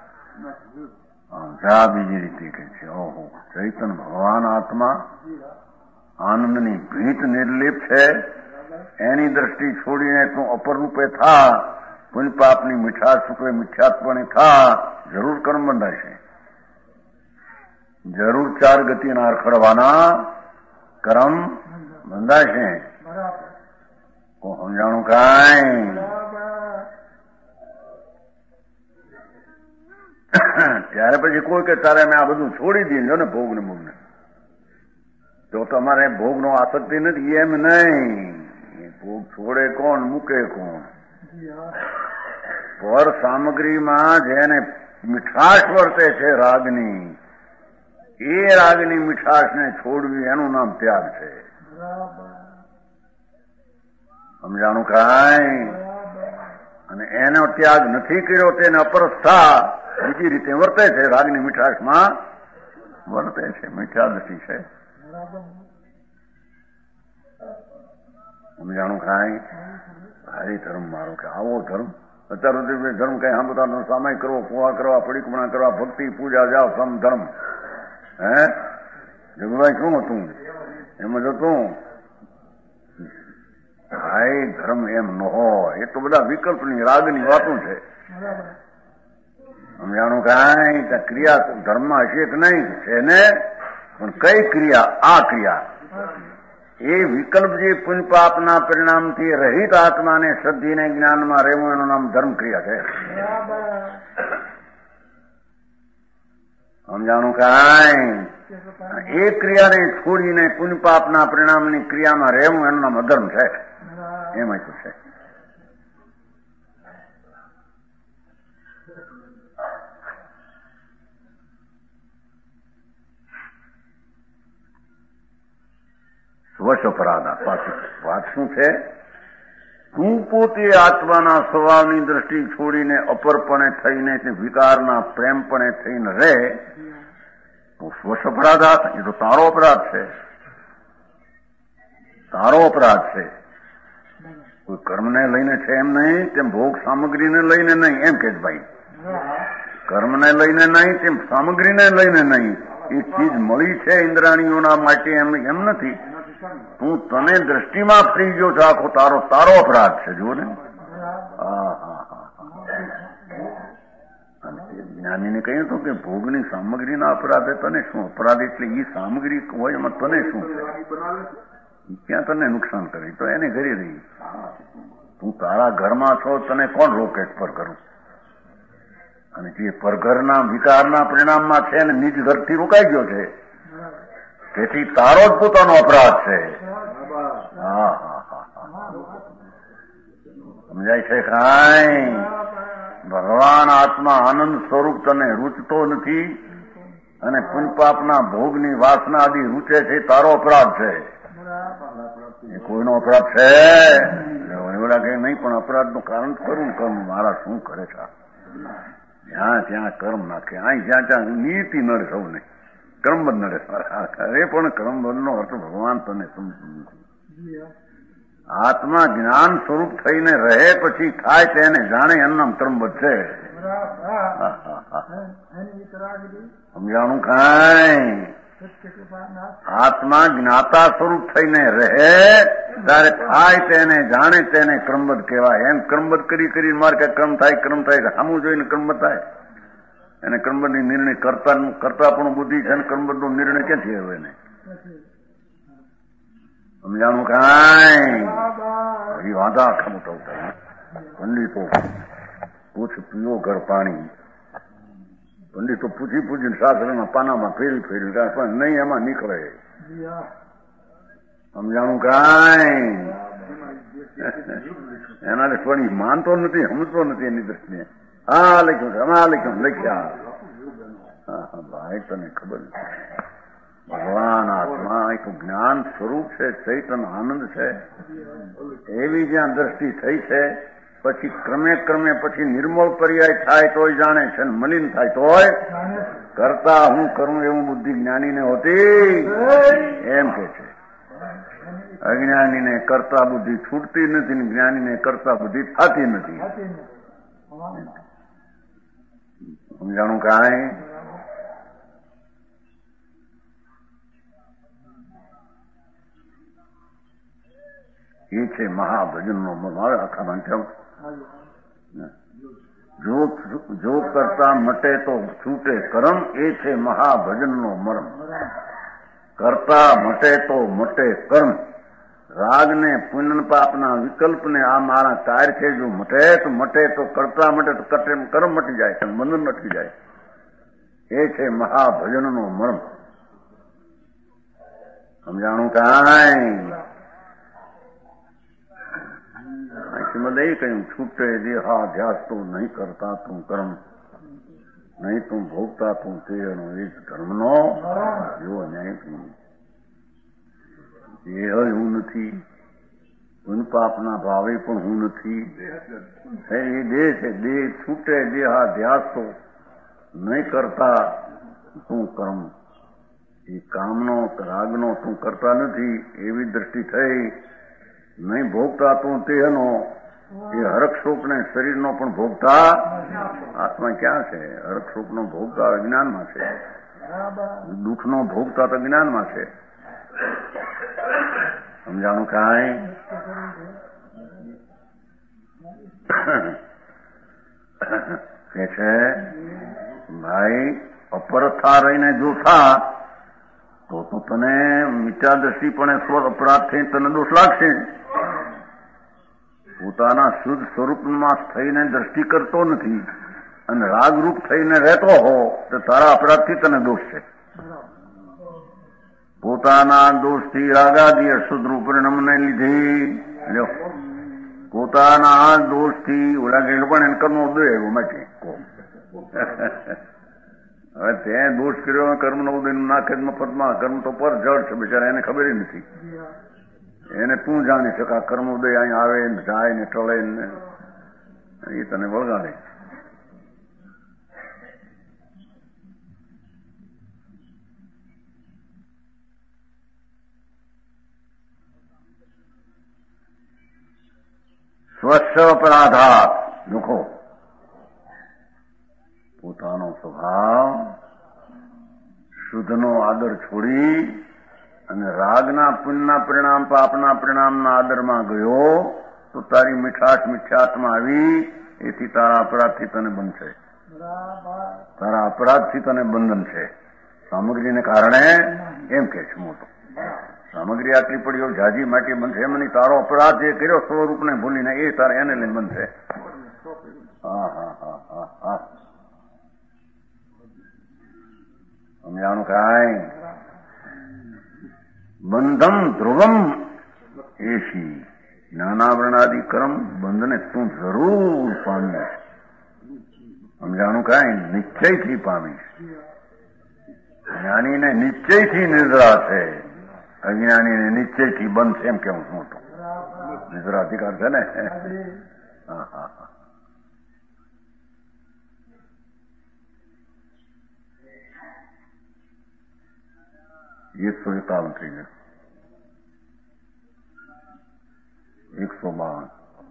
જા બીજી રીતે કહે છે. ઓહો, ચૈતન ભગવાન આત્મા આનંદની ભીત નિર્લિપ છે, એની દ્રષ્ટિ છોડીને તું અપર રૂપે થા, પુણ્ય પાપની મીઠાશ રૂપે મિથ્યાત્પણે થા, જરૂર કર્મ બંધાય છે. જરૂર ચાર ગતિના અરખડવાના કર્મ બંધાય છે. સમજાણું કાંઈ? ત્યારે પછી કોઈ કે તારે અમે આ બધું છોડી દઈએ ને ભોગ ને ભોગ ને, તો તમારે ભોગ નો આસક્તિ નથી એમ નહીં. ભોગ છોડે કોણ, મૂકે કોણ? પર સામગ્રીમાં જેને મીઠાશ વર્તે છે રાગની, એ રાગની મીઠાશને છોડવી એનું નામ ત્યાગ છે. સમજાણું કાંઈ? અને એનો ત્યાગ નથી કર્યો તેને અપરસ્થા બીજી રીતે વર્તે છે, રાગની મીઠાશમાં વર્તે છે, મીઠા દશી છે. સમજાણું કાંઈ? ભારી ધર્મ મારો કે આવો ધર્મ અત્યાર સુધી ધર્મ કઈ સાંભળતા સામાય કરવો, કુવા કરવા, પડીકમણા કરવા, ભક્તિ પૂજા જાઓ, સમ ધર્મ. હે જગભાઈ શું હતું એમ જ હતું? ભાઈ ધર્મ એમ ન હોય, એ તો બધા વિકલ્પની રાગની વાતો છે. સમજાણું કાંઈ? ક્રિયા ધર્મમાં હશે કે નહીં છે ને, પણ કઈ ક્રિયા? આ ક્રિયા એ વિકલ્પ જે પુણ્ય પાપના પરિણામથી રહિત આત્માને શ્રદ્ધિને જ્ઞાનમાં રહેવું એનું નામ ધર્મ ક્રિયા છે. સમજાણું કાંઈ? એ ક્રિયાને છોડીને પુણ્ય પાપના પરિણામની ક્રિયામાં રહેવું એનું નામ અધર્મ છે. એમાં શું છે? સ્વચ્છ અપરાધ. પાછું વાત શું છે? તું પોતે આત્માના સ્વભાવની દ્રષ્ટિ છોડીને અપરપણે થઈને વિકારના પ્રેમપણે થઈને રહે તો સ્વચ્છ અપરાધ. એ તો તારો અપરાધ છે, તારો અપરાધ છે. કોઈ કર્મને લઈને છે એમ નહીં, તેમ ભોગ સામગ્રીને લઈને નહીં, એમ કે ભાઈ કર્મને લઈને નહીં, તેમ સામગ્રીને લઈને નહીં. એ ચીજ મળી છે ઇન્દ્રાણીઓના માટે એમ એમ નથી. તું તને દ્રષ્ટિમાં ફરી ગયો છે, આખો તારો તારો અપરાધ છે. જુઓ ને, હા હા હા. જ્ઞાનીને કહ્યું હતું કે ભોગની સામગ્રીના અપરાધે તને શું અપરાધ? એટલે એ સામગ્રી હોય એમાં તને શું છે? ક્યાં તને નુકસાન કરે? તો એને ઘરે રહી. તું તારા ઘરમાં છો, તને કોણ રોકે પર કરું? અને જે પરઘરના વિકારના પરિણામમાં છે ને નિજ ઘરથી રોકાઈ ગયો છે, તેથી તારો જ પોતાનો અપરાધ છે. હા હા હા સમજાય છે કાંઈ? ભગવાન આત્મા આનંદ સ્વરૂપ તને રૂચતો નથી અને પુણ્ય પાપના ભોગની વાસના આદિ રૂચે છે, તારો અપરાધ છે. એ કોઈનો અપરાધ છે? એવું લાગે નહીં, પણ અપરાધનું કારણ કરું કર્મ મારા શું કરે છે? જ્યાં ત્યાં કર્મ નાખે, અહીં જ્યાં ત્યાં નીતિ નડે સૌને, કર્મ જ નડે. અરે પણ કર્મ બંધનો અર્થ ભગવાન તને સમજતું નથી. આત્મા જ્ઞાન સ્વરૂપ થઈને રહે પછી થાય તેને જાણે એનું નામ કર્મબદ્ધ છે. સમજાણું કાંઈ? આત્મા જ્ઞાતા સ્વરૂપ થઈને રહે ત્યારે થાય તેને જાણે તેને ક્રમબદ્ધ કહેવાય. એમ ક્રમબદ્ધ કરી કરી મારે કે ક્રમ થાય ક્રમ થાય સામું જોઈને ક્રમબદ્ધ થાય. એને ક્રમબદ્ધ નિર્ણય કરતા કરતા પણ બુદ્ધિ છે, ક્રમબદ્ધ નો નિર્ણય ક્યાંથી આવ્યો એને? સમજાણું કાંઈ? હજી વાંધા આખા મોટા ઉઠાય. પંડિતો પૂછ પીવો ઘર પાણી. પંડિતો પૂછી પૂછીને શાસ્ત્રના પાનામાં ફેરી ફેરી પણ નહીં એમાં નીકળે. સમજાણું કાંઈ? એના પણ માનતો નથી, સમજતો નથી એની દ્રષ્ટિએ. હા લખ્યું છે, આમાં લખ્યું લખ્યા. હા હા ભાઈ તને ખબર નથી, ભગવાન આત્મા એક જ્ઞાન સ્વરૂપ છે, ચૈતન આનંદ છે. એવી જ્યાં દ્રષ્ટિ થઈ છે, પછી ક્રમે ક્રમે પછી નિર્મળ પર્યાય થાય તોય જાણે છે, મલિન થાય તોય કરતા હું કરું એવું બુદ્ધિ જ્ઞાનીને હોતી એમ કે છે. અજ્ઞાનીને કરતા બુદ્ધિ છૂટતી નથી, જ્ઞાનીને કરતા બુદ્ધિ થતી નથી. સમજાણું કાંઈ? એ છે મહાભજનનો મારે આખા વાંચ્યા. જો જો કરતા મટે તો છૂટે કરમ, એ છે મહાભજનનો મરમ. કરતા મટે તો મટે કર્મ. રાગને પુણ્ય પાપના વિકલ્પને આ મારા કાર્ય છે, જો મટે તો મટે તો કરતા મટે તો કટે કર્મ મટી જાય, બંધન મટી જાય. એ છે મહાભજનનો મરમ. સમજાણું કાંઈ? શ્રીમદ એ કહ્યું છૂટે દેહાધ્યાસ તો નહીં કરતા તું કર્મ, નહીં તું ભોગતા તું તે એ જ ધર્મનો એવો ન્યાય થયું. દેહ હું નથી, પુન પાપના ભાવે પણ હું નથી. એ દેહ છે, દેહ છૂટે દેહાધ્યાસ તો નહીં કરતા તું કર્મ. એ કામનો રાગનો તું કરતા નથી એવી દ્રષ્ટિ થઈ. નહીં ભોગતા તું તેનો, એ હરકશોક ને શરીરનો પણ ભોગતા આત્મા ક્યાં છે? હરકશોક નો ભોગતા અજ્ઞાનમાં છે, દુઃખનો ભોગતા તો જ્ઞાનમાં છે. સમજાણું કાંઈ? કે છે ભાઈ અપરથા રહીને જો થા તો તો તને મિત્યા દ્રષ્ટિપણે સ્વ અપરાધ થઈ તને દોષ લાગશે. પોતાના શુદ્ધ સ્વરૂપમાં થઈને દ્રષ્ટિ કરતો નથી અને રાગરૂપ થઈને રહેતો હો તો તારા અપરાધથી તને દોષ છે. પોતાના દોષથી રાગાદી અશુદ્ધ પરિણામને લીધે લ્યો, પોતાના દોષથી ઓલા ગેલ પણ એને કર્મ ઉદય એવું માટે હવે તે દોષ કર્યો કર્મનો ઉદય નાખે મફતમાં. કર્મ તો પર જડ છે બિચારા, એને ખબર નથી. એને તું જાણી શકા કર્મ ઉદય અહીં આવે ને જાય ને ટળે ને એ તને વળગાડે. સ્વસ્વ અપરાધાત દુઃખો, પોતાનો સ્વભાવ શુદ્ધનો આદર છોડી અને રાગના પુણ્યના પરિણામ પાપના પરિણામના આદરમાં ગયો તો તારી મીઠાશ મિથ્યાત્મા આવી. એથી તારા અપરાધથી તને બનશે, તારા અપરાધથી તને બંધન છે. સામગ્રીને કારણે એમ કે છે મોટો, સામગ્રી આટલી પડીઓ જાજી માટી બનશે એમ નહીં, તારો અપરાધ જે કર્યો સ્વરૂપને ભૂલીને એ તારે એને લઈને બનશે. હા હા હા હા હા સમજાણું કાંઈ? બંધમ ધ્રુવમ એસી જ્ઞાનાવરણાદિ કર્મ બંધને તું જરૂર પામીશ. સમજાણું કાંઈ? નિશ્ચયથી પામીશ. જ્ઞાનીને નિશ્ચયથી નિદ્રા છે, અજ્ઞાનીને નિશ્ચયથી બંધ છે એમ કેવું મોટું નિદ્રા અધિકાર છે ને. હા હા હા એકસો એકાવન થઈ ગયા. એકસો બાવન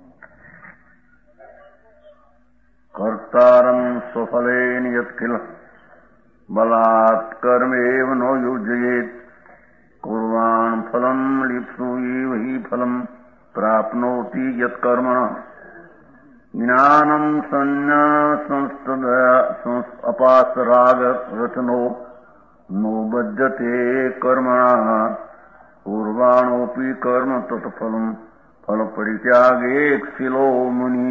કર્તારમ સ્વફલેન યત્કિલ બલાત કર્મેવ નો યુજયેત કુર્વાણ ફલમ લિપ્સુ એવ હિ ફલમ પ્રાપ્નોતિ યત કર્મણ જ્ઞાનમ સંન્યા સંસ્તદયા અપાસ રાગ રચનો નો બદ્ધતે કર્મણા પૂર્વાણોપી કર્મ તત્ફલમ ફલ પરિત્યાગે શિલો મુનિ.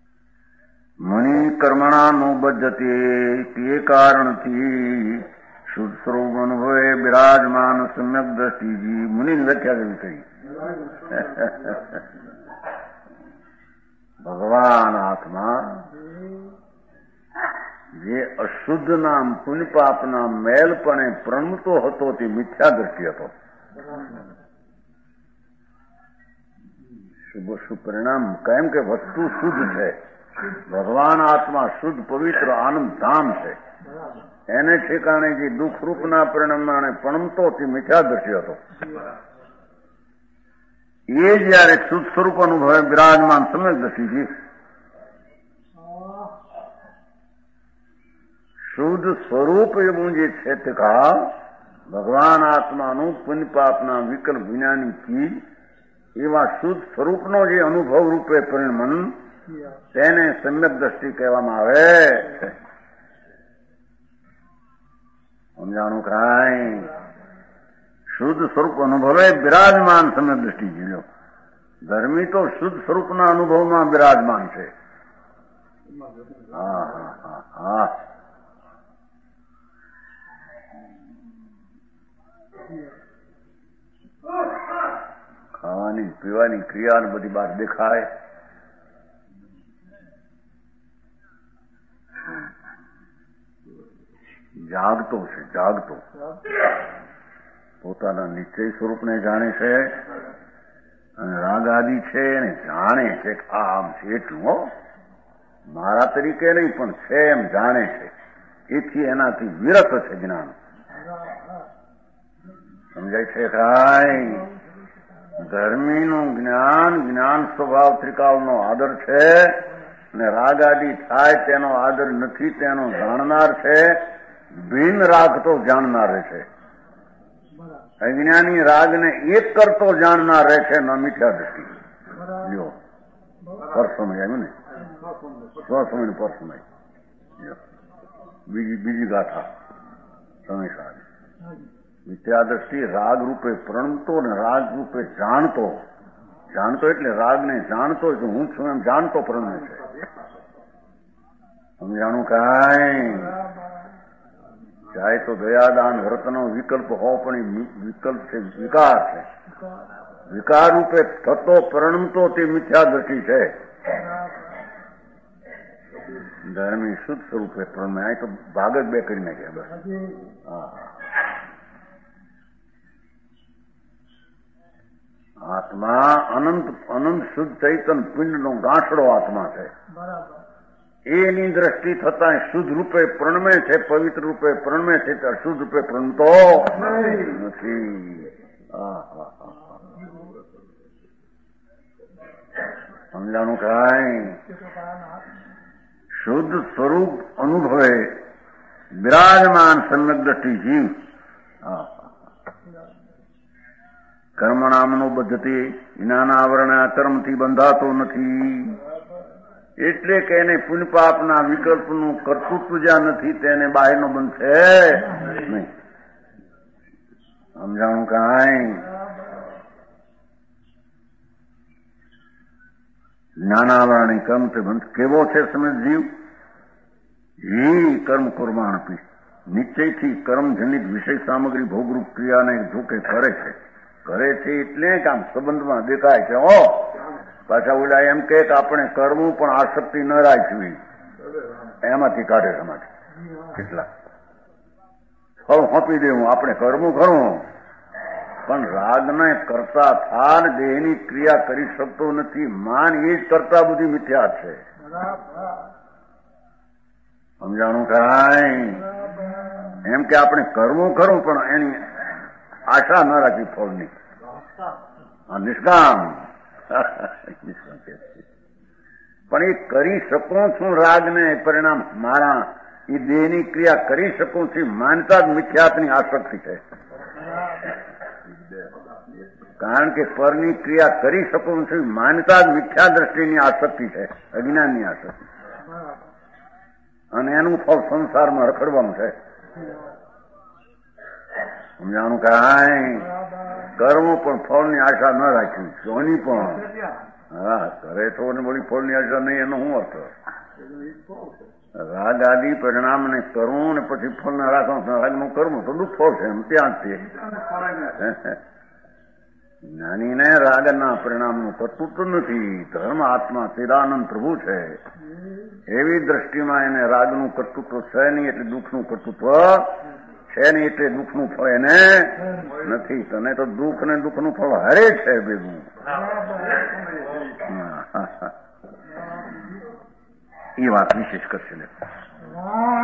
મુનિ કર્મણા નો બદ્ધતે તે કારણથી શુદ્ધ સ્વરૂપ અનુભવે બિરાજમાન સમ્યક દ્રષ્ટિજી મુનિની વ્યાખ્યા જેવી કરી. ભગવાન આત્મા જે અશુદ્ધ નામ પુણ્યપાપના મેલપણે પ્રણમતો હતો તે મિથ્યા દ્રષ્ટિ હતો. શુભ શુભ પરિણામ કેમ કે વસ્તુ શુદ્ધ છે. ભગવાન આત્મા શુદ્ધ પવિત્ર આનંદ ધામ છે. એને ઠેકાણે જે દુઃખરૂપના પરિણામે પ્રણમતો તે મિથ્યા દ્રષ્ટિ હતો. એ જયારે શુદ્ધ સ્વરૂપ અનુભવે બિરાજમાન સમ્યક દ્રષ્ટિથી શુદ્ધ સ્વરૂપ એવું જે છે તે કા ભગવાન આત્માનું પુણ્ય પાપના વિકલ્પ વિનાની એવા શુદ્ધ સ્વરૂપનો જે અનુભવ રૂપે પરિણમન તેને સમ્યક દ્રષ્ટિ કહેવામાં આવે છે. સમજાણું કાંઈ શુદ્ધ સ્વરૂપ અનુભવે બિરાજમાન સમ્યક દ્રષ્ટિ જીવ્યો. ધર્મી તો શુદ્ધ સ્વરૂપના અનુભવમાં બિરાજમાન છે. હા હા હા હા ખાવાની પીવાની ક્રિયા બધી બહાર દેખાય. જાગતો છે જાગતો પોતાના નિશ્ચય સ્વરૂપને જાણે છે અને રાગ આદિ છે અને જાણે છે કે આ આમ છે એટલું મારા તરીકે નહીં પણ છે એમ જાણે છે. એથી એનાથી વિરત છે જ્ઞાન. સમજાય છે કાંઈ? ધર્મીનું જ્ઞાન જ્ઞાન સ્વભાવ ત્રિકાળનો આદર છે અને રાગ આદિ થાય તેનો આદર નથી તેનો જાણનાર છે. ભિન્ન રાગ તો જાણનાર રહે છે. અજ્ઞાની રાગને એક કરતો જાણનાર રહે છે. ન મિથ્યા દ્રષ્ટિ જો પરસમય આવ્યું ને સ્વસમય નું પરસમય બીજી બીજી ગાથા સમય સારી મિથ્યા દ્રષ્ટિ રાગ રૂપે પ્રણમતો ને રાગ રૂપે જાણતો. જાણતો એટલે રાગને જાણતો કે હું છું એમ જાણતો પ્રણમે છે. સમજાણું કાંઈ? ચાહે તો દયાદાન વ્રતનો વિકલ્પ હો પણ એ વિકલ્પ છે વિકાર છે. વિકાર રૂપે થતો પ્રણમતો તે મિથ્યા દ્રષ્ટિ છે. ધર્મી શુદ્ધ સ્વરૂપે પ્રણમે. આ તો ભાગ જ બે કરી નાખ્યા બસ. હા આત્મા અનંત અનંત શુદ્ધ ચૈતન પિંડનો ગાંઠડો આત્મા છે. એની દ્રષ્ટિ થતા શુદ્ધ રૂપે પ્રણમે છે, પવિત્ર રૂપે પ્રણમે છે, અશુદ્ધ રૂપે પ્રણમતો નથી. સમજાણું કાંઈ? શુદ્ધ સ્વરૂપ અનુભવે બિરાજમાન સમ્યક દ્રષ્ટિ જીવ કર્મણામનો બદ્ધતે જ્ઞાનાવરણ કર્મથી બંધાતો નથી. એટલે કે એને પુણ્ય પાપના વિકલ્પનું કર્તૃત્વ જ્યાં નથી તેને બાહેરનો બંધ છે નહીં. સમજાણું કાંઈ? જ્ઞાનાવરણ કર્મથી બંધ કેવો છે સમજ જીવ? જી કર્મ કુર્બાણ આપી નિશ્ચયથી કર્મજનિત વિષય સામગ્રી ભોગરૂપ ક્રિયાને જોકે કરે છે. કરે છે એટલે કે આમ સંબંધમાં દેખાય છે. હો પાછા ઓલા એમ કે આપણે કરવું પણ આસક્તિ ન રાખવી એમાંથી કાઢે સમાજ. કેટલા ફળ સોંપી દેવું આપણે કરવું ખરું પણ રાગને કરતા થાર દેહની ક્રિયા કરી શકતો નથી. માન એ જ કરતા બધી મિથ્યા છે. સમજાણું કાંઈ? એમ કે આપણે કરવું ખરું પણ એની આશા ન રાખી ફળની. નિષ્કામ પણ એ કરી શકું છું રાગને પરિણામ મારા એ દેહની ક્રિયા કરી શકું છું માનતા જ મિથ્યાત્વની આસક્તિ છે. કારણ કે પરની ક્રિયા કરી શકું છું માનતા જ મિથ્યા દ્રષ્ટિની આસક્તિ છે, અજ્ઞાનની આસક્તિ. અને એનું ફળ સંસારમાં રખડવાનું છે. સમજાણું કાંઈ? કરવું પણ ફળની આશા ન રાખી. સોની પણ હા કરે તો બધી ફળની આશા નહીં એનો શું અર્થ? રાગ આદિ પરિણામને કરવું ને પછી ફળ ના રાખવાનું રાગનું કરવું તો દુઃખ ફળશે એમ ત્યાં જ જ્ઞાનીને રાગના પરિણામનું કર્તૃત્વ નથી. ધર્મ આત્મા ચિદાનંદ પ્રભુ છે એવી દ્રષ્ટિમાં એને રાગનું કર્તૃત્વ છે નહીં, એટલે દુઃખનું કર્તૃત્વ છે નહીં, એટલે દુઃખનું ફળ એને નથી. તને તો દુઃખ ને દુઃખનું ફળ હરે છે ભેગું. એ વાત વિશેષ કરશે.